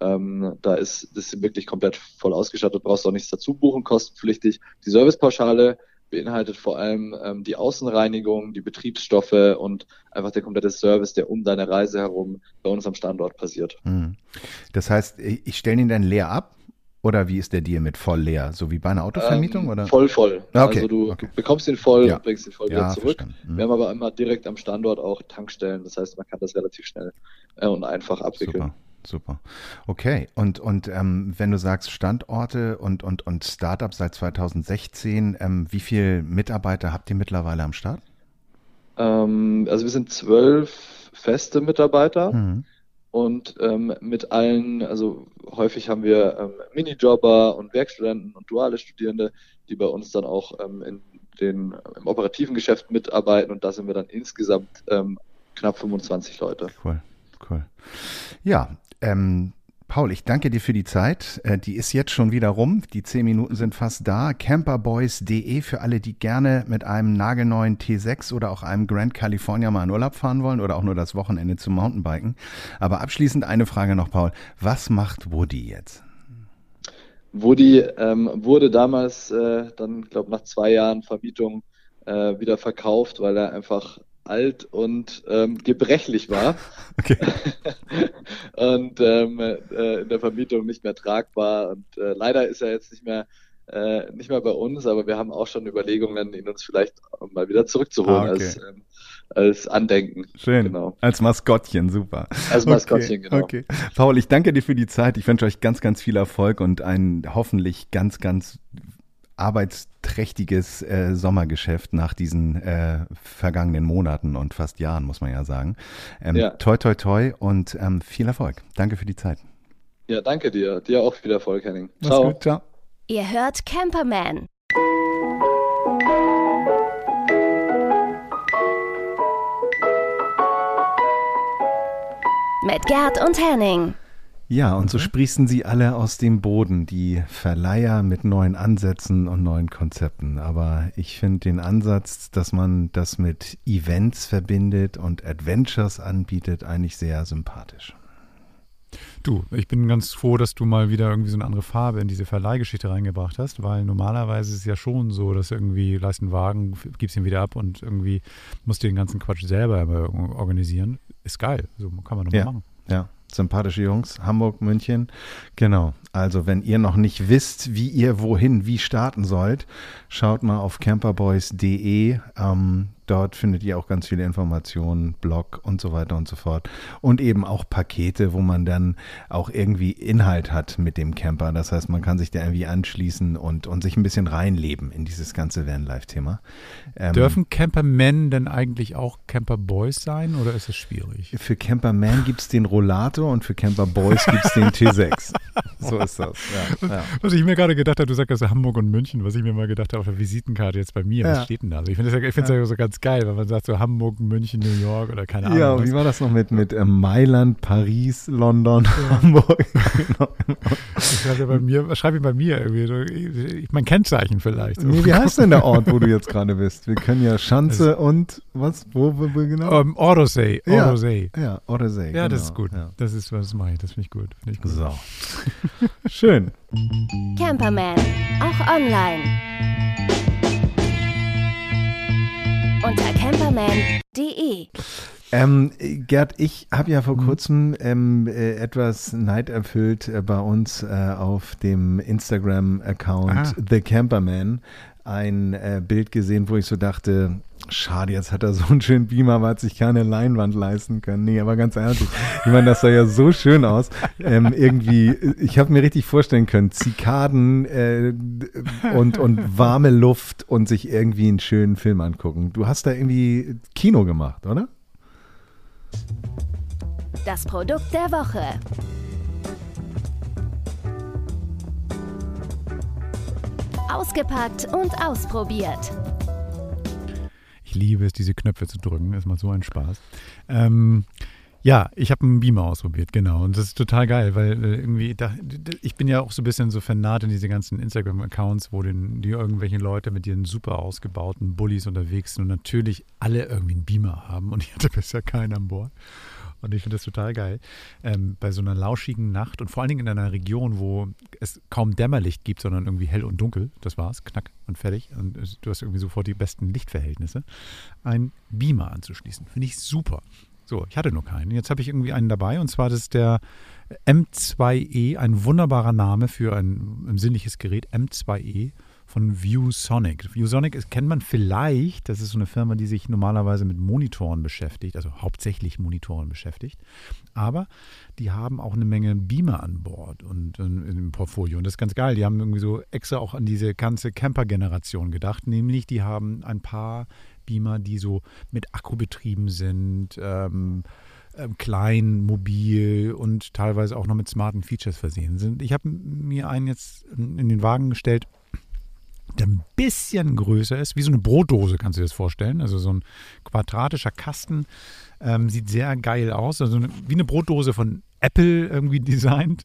Das ist wirklich komplett voll ausgestattet, brauchst auch nichts dazu buchen, kostenpflichtig. Die Servicepauschale beinhaltet vor allem die Außenreinigung, die Betriebsstoffe und einfach der komplette Service, der um deine Reise herum bei uns am Standort passiert. Das heißt, ich stelle ihn dann leer ab? Oder wie ist der Deal mit voll leer? So wie bei einer Autovermietung? Oder? Voll. Okay. Also du bekommst ihn voll und bringst ihn voll wieder zurück. Verstanden. Wir haben aber immer direkt am Standort auch Tankstellen. Das heißt, man kann das relativ schnell und einfach abwickeln. Super. Okay. Und wenn du sagst Standorte und Startup seit 2016, wie viele Mitarbeiter habt ihr mittlerweile am Start? Also wir sind 12 feste Mitarbeiter und mit allen, also häufig haben wir Minijobber und Werkstudenten und duale Studierende, die bei uns dann auch im operativen Geschäft mitarbeiten und da sind wir dann insgesamt knapp 25 Leute. Cool. Ja, Paul, ich danke dir für die Zeit. Die ist jetzt schon wieder rum. Die 10 Minuten sind fast da. Camperboys.de für alle, die gerne mit einem nagelneuen T6 oder auch einem Grand California mal in Urlaub fahren wollen oder auch nur das Wochenende zum Mountainbiken. Aber abschließend eine Frage noch, Paul. Was macht Woody jetzt? Woody wurde damals dann, glaube nach 2 Jahren Vermietung wieder verkauft, weil er einfach alt und gebrechlich war. Okay. Und in der Vermietung nicht mehr tragbar. Und leider ist er jetzt nicht mehr bei uns, aber wir haben auch schon Überlegungen, ihn uns vielleicht mal wieder zurückzuholen als Andenken. Schön. Genau. Als Maskottchen, super. Als Maskottchen, genau. Okay. Paul, ich danke dir für die Zeit. Ich wünsche euch ganz, ganz viel Erfolg und ein hoffentlich ganz, ganz arbeitsträchtiges Sommergeschäft nach diesen vergangenen Monaten und fast Jahren, muss man ja sagen. Toi, toi, toi und viel Erfolg. Danke für die Zeit. Ja, danke dir. Dir auch viel Erfolg, Henning. Mach's gut, ciao. Ihr hört Camperman. Mit Gerd und Henning. Ja, und so sprießen sie alle aus dem Boden, die Verleiher mit neuen Ansätzen und neuen Konzepten. Aber ich finde den Ansatz, dass man das mit Events verbindet und Adventures anbietet, eigentlich sehr sympathisch. Du, ich bin ganz froh, dass du mal wieder irgendwie so eine andere Farbe in diese Verleihgeschichte reingebracht hast, weil normalerweise ist es ja schon so, dass irgendwie leist einen Wagen, gibst ihn wieder ab und irgendwie musst du den ganzen Quatsch selber organisieren. Ist geil, so kann man nochmal machen. Ja. Sympathische Jungs, Hamburg, München. Genau, also wenn ihr noch nicht wisst, wie starten sollt, schaut mal auf camperboys.de. dort findet ihr auch ganz viele Informationen, Blog und so weiter und so fort. Und eben auch Pakete, wo man dann auch irgendwie Inhalt hat mit dem Camper. Das heißt, man kann sich da irgendwie anschließen und sich ein bisschen reinleben in dieses ganze Vanlife-Thema. Dürfen Campermen denn eigentlich auch Camperboys sein oder ist es schwierig? Für Camperman gibt es den Rollator und für Camperboys gibt es den T6. So ist das. Ja. Was ich mir gerade gedacht habe, du sagst also Hamburg und München, was ich mir mal gedacht habe auf der Visitenkarte jetzt bei mir, was steht denn da? Also ich finde es ja so ganz geil, wenn man sagt so Hamburg, München, New York oder keine Ahnung. Ja, wie war das noch mit Mailand, Paris, London, Hamburg? Ich schreibe bei mir irgendwie so, mein Kennzeichen vielleicht. Nee, wie heißt denn der Ort, wo du jetzt gerade bist? Wir können ja Schanze und was? Wo genau? Ordosee. Ja, Ordosee. Ja, genau. das ist gut. Ja. Das mache ich. Das finde ich gut. So. Schön. Camperman, auch online. Unter camperman.de. Gerd, ich habe ja vor kurzem etwas neiderfüllt bei uns auf dem Instagram-Account The Camperman ein Bild gesehen, wo ich so dachte, schade, jetzt hat er so einen schönen Beamer, aber hat sich keine Leinwand leisten können. Nee, aber ganz ehrlich, ich meine, das sah ja so schön aus. Irgendwie, ich habe mir richtig vorstellen können, Zikaden und warme Luft und sich irgendwie einen schönen Film angucken. Du hast da irgendwie Kino gemacht, oder? Das Produkt der Woche. Ausgepackt und ausprobiert. Ich liebe es, diese Knöpfe zu drücken. Das macht so einen Spaß. Ja, ich habe einen Beamer ausprobiert, genau. Und das ist total geil, weil irgendwie, ich bin ja auch so ein bisschen so vernarrt in diese ganzen Instagram-Accounts, wo die irgendwelche Leute mit ihren super ausgebauten Bullis unterwegs sind und natürlich alle irgendwie einen Beamer haben. Und ich hatte bisher keinen an Bord. Und ich finde das total geil. Bei so einer lauschigen Nacht und vor allen Dingen in einer Region, wo es kaum Dämmerlicht gibt, sondern irgendwie hell und dunkel, das war's, knack und fertig. Und du hast irgendwie sofort die besten Lichtverhältnisse, einen Beamer anzuschließen. Finde ich super. So, ich hatte nur keinen. Jetzt habe ich irgendwie einen dabei und zwar das ist der M2E, ein wunderbarer Name für ein sinnliches Gerät, M2E von ViewSonic. ViewSonic kennt man vielleicht, das ist so eine Firma, die sich normalerweise mit Monitoren beschäftigt, also hauptsächlich Monitoren beschäftigt, aber die haben auch eine Menge Beamer an Bord und im Portfolio und das ist ganz geil. Die haben irgendwie so extra auch an diese ganze Camper-Generation gedacht, nämlich die haben ein paar Beamer, die so mit Akku betrieben sind, klein, mobil und teilweise auch noch mit smarten Features versehen sind. Ich habe mir einen jetzt in den Wagen gestellt, der ein bisschen größer ist, wie so eine Brotdose, kannst du dir das vorstellen. Also so ein quadratischer Kasten, sieht sehr geil aus, also wie eine Brotdose von Apple irgendwie designt.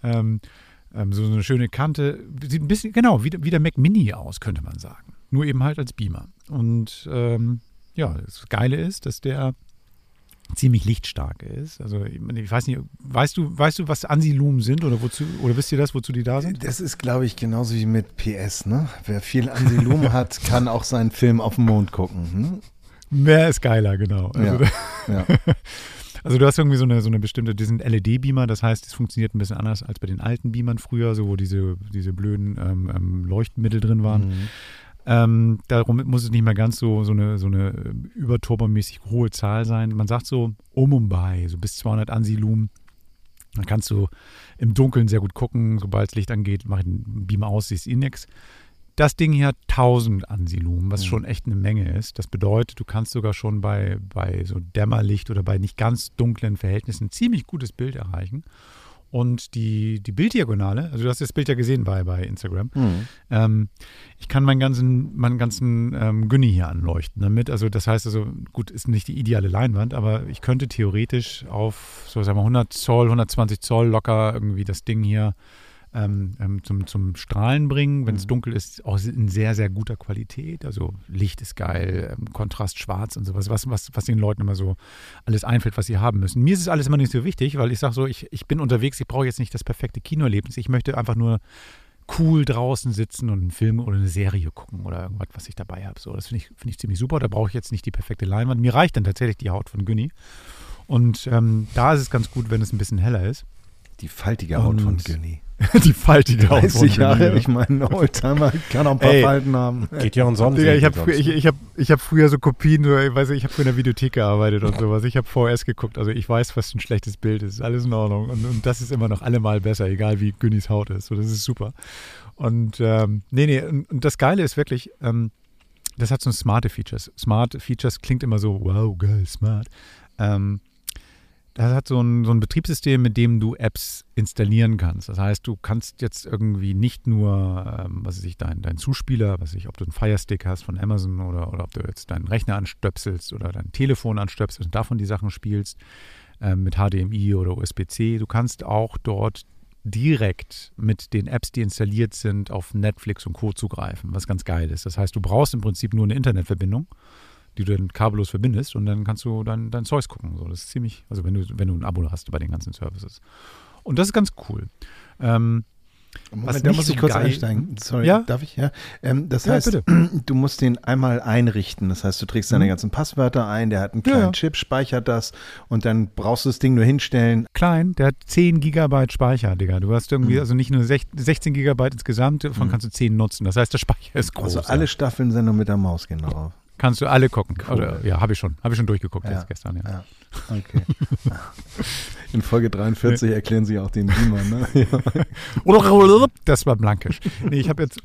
So eine schöne Kante, sieht ein bisschen, genau, wie der Mac Mini aus, könnte man sagen. Nur eben halt als Beamer. Und ja, das Geile ist, dass der ziemlich lichtstark ist. Also ich weiß nicht, weißt du, was Ansilumen sind oder wisst ihr das, wozu die da sind? Das ist, glaube ich, genauso wie mit PS, ne? Wer viel Ansilumen hat, kann auch seinen Film auf dem Mond gucken. Hm? Mehr ist geiler, genau. Also, ja. Also du hast irgendwie so eine bestimmte, die sind LED-Beamer, das heißt, es funktioniert ein bisschen anders als bei den alten Beamern früher, so wo diese blöden Leuchtmittel drin waren. Darum muss es nicht mehr ganz so eine überturbomäßig hohe Zahl sein. Man sagt so und bei, so bis 200 Ansilumen. Dann kannst du im Dunkeln sehr gut gucken. Sobald das Licht angeht, mach ich den Beamer aus, siehst nichts. Das Ding hier hat 1000 Ansilumen, was schon echt eine Menge ist. Das bedeutet, du kannst sogar schon bei so Dämmerlicht oder bei nicht ganz dunklen Verhältnissen ein ziemlich gutes Bild erreichen. Und die Bilddiagonale, also du hast das Bild ja gesehen bei Instagram, ich kann meinen ganzen Günni hier anleuchten damit. Also das heißt also, gut, ist nicht die ideale Leinwand, aber ich könnte theoretisch auf, so sagen wir 100 Zoll, 120 Zoll locker irgendwie das Ding hier zum Strahlen bringen, wenn es dunkel ist, auch in sehr, sehr guter Qualität. Also Licht ist geil, Kontrast schwarz und sowas, was den Leuten immer so alles einfällt, was sie haben müssen. Mir ist es alles immer nicht so wichtig, weil ich sage so, ich bin unterwegs, ich brauche jetzt nicht das perfekte Kinoerlebnis, ich möchte einfach nur cool draußen sitzen und einen Film oder eine Serie gucken oder irgendwas, was ich dabei habe. So, das finde ich ziemlich super, da brauche ich jetzt nicht die perfekte Leinwand. Mir reicht dann tatsächlich die Haut von Günni. Und da ist es ganz gut, wenn es ein bisschen heller ist. Die faltige Haut von Günni. Die faltige 30 Jahre, Ausbaulinie. ich meine, ein Oldtimer kann auch ein paar Ey. Falten haben. Geht ja umsonst. Digga, ich irgendwie habe hab früher so Kopien, ich weiß nicht, ich habe früher in der Videothek gearbeitet und sowas. Ich habe VHS geguckt, also ich weiß, was ein schlechtes Bild ist. Alles in Ordnung. Und das ist immer noch allemal besser, egal wie Günnis Haut ist. So, das ist super. Und und das Geile ist wirklich, das hat so smarte Features. Smart Features klingt immer so, wow, geil, smart. Das hat so ein Betriebssystem, mit dem du Apps installieren kannst. Das heißt, du kannst jetzt irgendwie nicht nur, dein Zuspieler, ob du einen Fire-Stick hast von Amazon oder ob du jetzt deinen Rechner anstöpselst oder dein Telefon anstöpselst und davon die Sachen spielst mit HDMI oder USB-C. Du kannst auch dort direkt mit den Apps, die installiert sind, auf Netflix und Co. zugreifen, was ganz geil ist. Das heißt, du brauchst im Prinzip nur eine Internetverbindung, die du dann kabellos verbindest und dann kannst du dein Zeugs gucken. So, das ist ziemlich, also wenn du ein Abo hast bei den ganzen Services. Und das ist ganz cool. Moment, da muss ich kurz einsteigen. Sorry, ja? Darf ich? Ja. Das Ja, heißt, bitte. du musst den einmal einrichten. Das heißt, du trägst deine ganzen Passwörter ein, der hat einen kleinen Chip, speichert das und dann brauchst du das Ding nur hinstellen. Klein, der hat 10 Gigabyte Speicher, Digga. Du hast irgendwie, also nicht nur 16 Gigabyte insgesamt, davon kannst du 10 nutzen. Das heißt, der Speicher ist groß. Also alle Staffeln sind nur mit der Maus drauf. Kannst du alle gucken. Cool. Oder, ja, habe ich schon durchgeguckt jetzt gestern. Ja. Ja. Okay. In Folge 43 erklären sie auch den Beamer, ne? Ja. Das war blankisch. Nee, ich habe jetzt.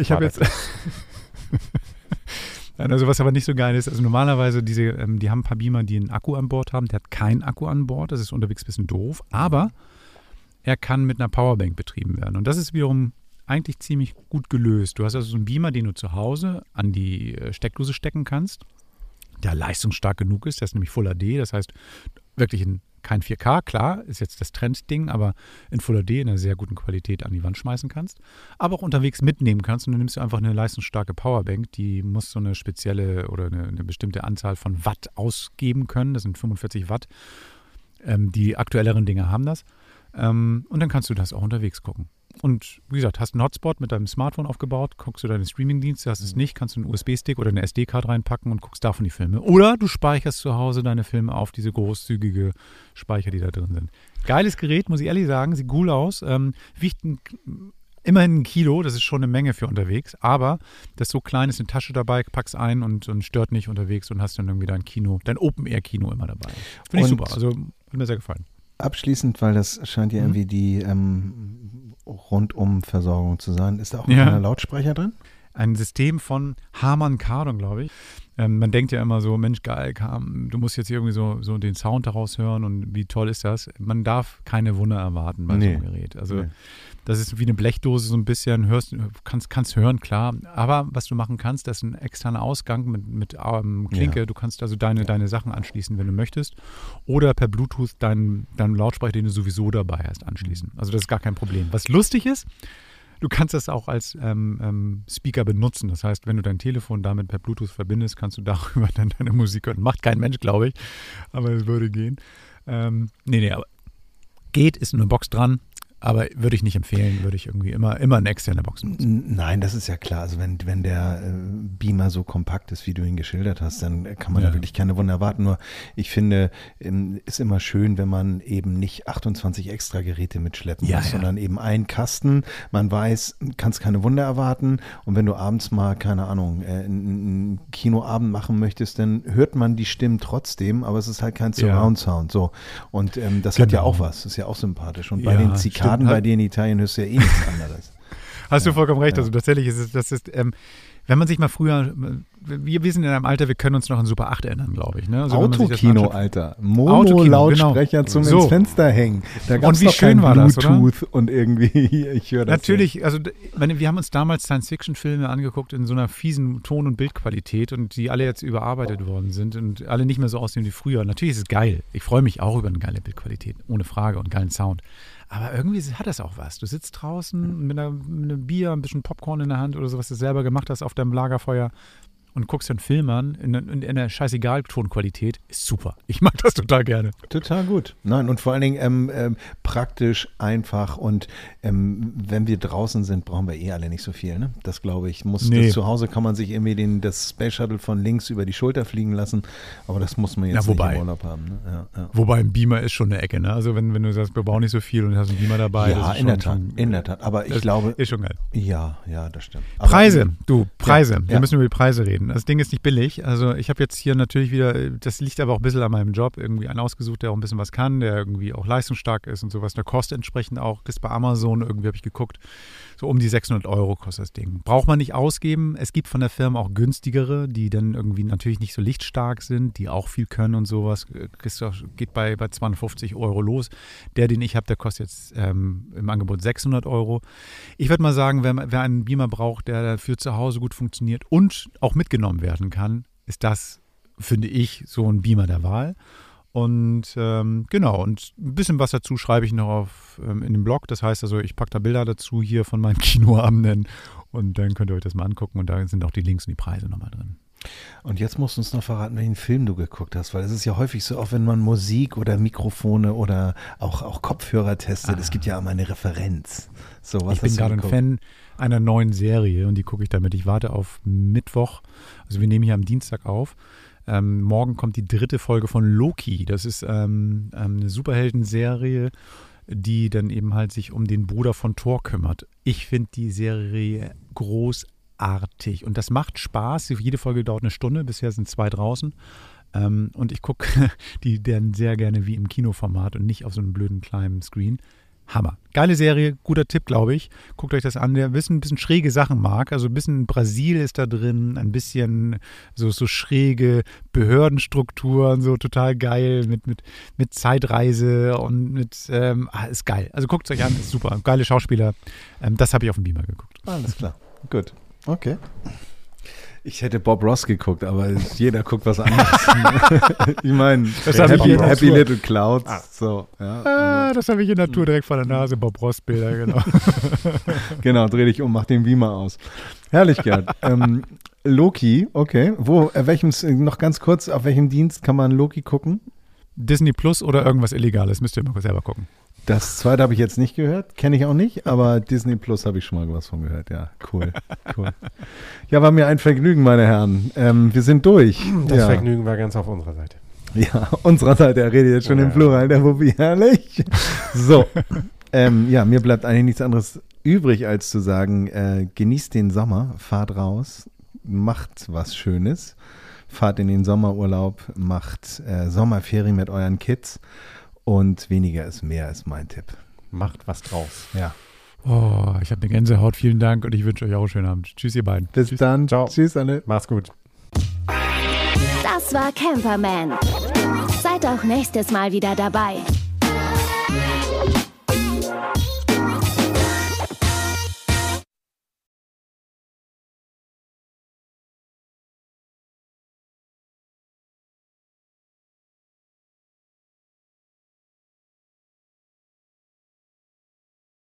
Nein, also was aber nicht so geil ist, also normalerweise die haben ein paar Beamer, die einen Akku an Bord haben. Der hat keinen Akku an Bord, das ist unterwegs ein bisschen doof, aber er kann mit einer Powerbank betrieben werden. Und das ist wiederum eigentlich ziemlich gut gelöst. Du hast also so einen Beamer, den du zu Hause an die Steckdose stecken kannst, der leistungsstark genug ist, der ist nämlich Full HD, das heißt wirklich kein 4K, klar, ist jetzt das Trendding, aber in Full HD in einer sehr guten Qualität an die Wand schmeißen kannst, aber auch unterwegs mitnehmen kannst und dann nimmst du einfach eine leistungsstarke Powerbank, die muss so eine spezielle oder eine bestimmte Anzahl von Watt ausgeben können, das sind 45 Watt, die aktuelleren Dinge haben das und dann kannst du das auch unterwegs gucken. Und wie gesagt, hast einen Hotspot mit deinem Smartphone aufgebaut, guckst du deine Streamingdienste, hast es nicht, kannst du einen USB-Stick oder eine SD-Card reinpacken und guckst davon die Filme. Oder du speicherst zu Hause deine Filme auf diese großzügige Speicher, die da drin sind. Geiles Gerät, muss ich ehrlich sagen, sieht cool aus, wiegt immerhin 1 Kilo, das ist schon eine Menge für unterwegs, aber das ist so klein, ist eine Tasche dabei, packst ein und stört nicht unterwegs und hast dann irgendwie dein Open-Air-Kino immer dabei. Finde ich super, also hat mir sehr gefallen. Abschließend, weil das scheint ja irgendwie die Rundum-Versorgung zu sein. Ist da auch ein kleiner Lautsprecher drin? Ein System von Harman Kardon, glaube ich. Man denkt ja immer so, Mensch, geil, du musst jetzt irgendwie so den Sound daraus hören und wie toll ist das? Man darf keine Wunder erwarten bei so einem Gerät. Also das ist wie eine Blechdose so ein bisschen, kannst hören, klar. Aber was du machen kannst, das ist ein externer Ausgang mit Klinke. Ja. Du kannst also deine Sachen anschließen, wenn du möchtest. Oder per Bluetooth deinen Lautsprecher, den du sowieso dabei hast, anschließen. Also das ist gar kein Problem. Was lustig ist, du kannst das auch als Speaker benutzen. Das heißt, wenn du dein Telefon damit per Bluetooth verbindest, kannst du darüber dann deine Musik hören. Macht kein Mensch, glaube ich, aber es würde gehen. Aber geht, ist eine Box dran. Aber würde ich nicht empfehlen, würde ich irgendwie immer eine externe Box nutzen. Nein, das ist ja klar. Also wenn der Beamer so kompakt ist, wie du ihn geschildert hast, dann kann man da wirklich keine Wunder erwarten. Nur ich finde, ist immer schön, wenn man eben nicht 28 extra Geräte mitschleppen muss, sondern eben einen Kasten. Man weiß, kannst keine Wunder erwarten. Und wenn du abends mal, keine Ahnung, einen Kinoabend machen möchtest, dann hört man die Stimmen trotzdem, aber es ist halt kein Surround-Sound. So. Und das hat ja auch was. Das ist ja auch sympathisch. Und bei den Zikaden bei dir in Italien hörst du ja eh nichts anderes. Hast du vollkommen recht. Also tatsächlich ist es, wenn man sich mal früher, wir sind in einem Alter, wir können uns noch an Super 8 erinnern, glaube ich. Ne? Also Autokino, Alter. Mono-Lautsprecher zum ins Fenster hängen. Da gab's und wie schön war das, oder? Bluetooth und irgendwie, ich höre das. Natürlich, also wir haben uns damals Science-Fiction-Filme angeguckt in so einer fiesen Ton- und Bildqualität und die alle jetzt überarbeitet worden sind und alle nicht mehr so aussehen wie früher. Natürlich ist es geil. Ich freue mich auch über eine geile Bildqualität, ohne Frage, und geilen Sound. Aber irgendwie hat das auch was. Du sitzt draußen mit einem Bier, ein bisschen Popcorn in der Hand oder so, was du selber gemacht hast auf deinem Lagerfeuer und guckst einen Film an in einer scheißegal Tonqualität, ist super. Ich mag das total gerne. Total gut. Nein, und vor allen Dingen praktisch, einfach und wenn wir draußen sind, brauchen wir alle nicht so viel. Ne? Das glaube ich. Zu Hause kann man sich irgendwie das Space Shuttle von links über die Schulter fliegen lassen, aber das muss man jetzt nicht im Urlaub haben. Ne? Ja. Wobei ein Beamer ist schon eine Ecke. Ne? Also wenn du sagst, wir brauchen nicht so viel und hast einen Beamer dabei. Ja, in der Tat. Aber ich glaube. Ist schon geil. Ja, das stimmt. Aber Preise. Ja. Wir müssen über die Preise reden. Das Ding ist nicht billig. Also ich habe jetzt hier natürlich wieder, das liegt aber auch ein bisschen an meinem Job, irgendwie einen ausgesucht, der auch ein bisschen was kann, der irgendwie auch leistungsstark ist und sowas. Der kostet entsprechend auch, ist bei Amazon, irgendwie habe ich geguckt, so um die 600 € kostet das Ding. Braucht man nicht ausgeben. Es gibt von der Firma auch günstigere, die dann irgendwie natürlich nicht so lichtstark sind, die auch viel können und sowas. Geht bei 250 € los. Der, den ich habe, der kostet jetzt im Angebot 600 €. Ich würde mal sagen, wer einen Beamer braucht, der für zu Hause gut funktioniert und auch mitgenommen werden kann, ist das, finde ich, so ein Beamer der Wahl. Und genau, und ein bisschen was dazu schreibe ich noch in dem Blog. Das heißt also, ich packe da Bilder dazu hier von meinen Kinoabenden und dann könnt ihr euch das mal angucken und da sind auch die Links und die Preise nochmal drin. Und jetzt musst du uns noch verraten, welchen Film du geguckt hast, weil es ist ja häufig so, auch wenn man Musik oder Mikrofone oder auch Kopfhörer testet, es gibt ja immer eine Referenz. So, was ich bin gerade ein Fan einer neuen Serie und die gucke ich damit. Ich warte auf Mittwoch, also wir nehmen hier am Dienstag auf. Morgen kommt die 3. Folge von Loki. Das ist eine Superhelden-Serie, die dann eben halt sich um den Bruder von Thor kümmert. Ich finde die Serie großartig und das macht Spaß. Jede Folge dauert eine Stunde, bisher sind 2 draußen. Und ich gucke die dann sehr gerne wie im Kinoformat und nicht auf so einem blöden kleinen Screen. Hammer. Geile Serie, guter Tipp, glaube ich. Guckt euch das an, der ein bisschen schräge Sachen mag. Also ein bisschen Brasil ist da drin, ein bisschen so schräge Behördenstrukturen, so total geil mit Zeitreise und ist geil. Also guckt es euch an, ist super. Geile Schauspieler. Das habe ich auf dem Beamer geguckt. Alles klar. Gut. Okay. Ich hätte Bob Ross geguckt, aber jeder guckt was anderes. Ich meine, Happy Little Clouds. So, ja, das habe ich in der Tour direkt vor der Nase, Bob Ross Bilder, genau. Genau, dreh dich um, mach den Beamer aus. Herrlich, Gerd. Loki, okay. Noch ganz kurz, auf welchem Dienst kann man Loki gucken? Disney Plus oder irgendwas Illegales, müsst ihr mal selber gucken. Das zweite habe ich jetzt nicht gehört, kenne ich auch nicht, aber Disney Plus habe ich schon mal was von gehört. Ja, cool. Ja, war mir ein Vergnügen, meine Herren. Wir sind durch. Das Vergnügen war ganz auf unserer Seite. Ja, unserer Seite, er redet jetzt schon im Plural, der Wuppi, herrlich. So, mir bleibt eigentlich nichts anderes übrig, als zu sagen, genießt den Sommer, fahrt raus, macht was Schönes, fahrt in den Sommerurlaub, macht Sommerferien mit euren Kids. Und weniger ist mehr, ist mein Tipp. Macht was draus. Ja. Oh, ich habe eine Gänsehaut. Vielen Dank und ich wünsche euch auch einen schönen Abend. Tschüss, ihr beiden. Bis dann. Ciao. Tschüss, alle. Mach's gut. Das war Camperman. Seid auch nächstes Mal wieder dabei.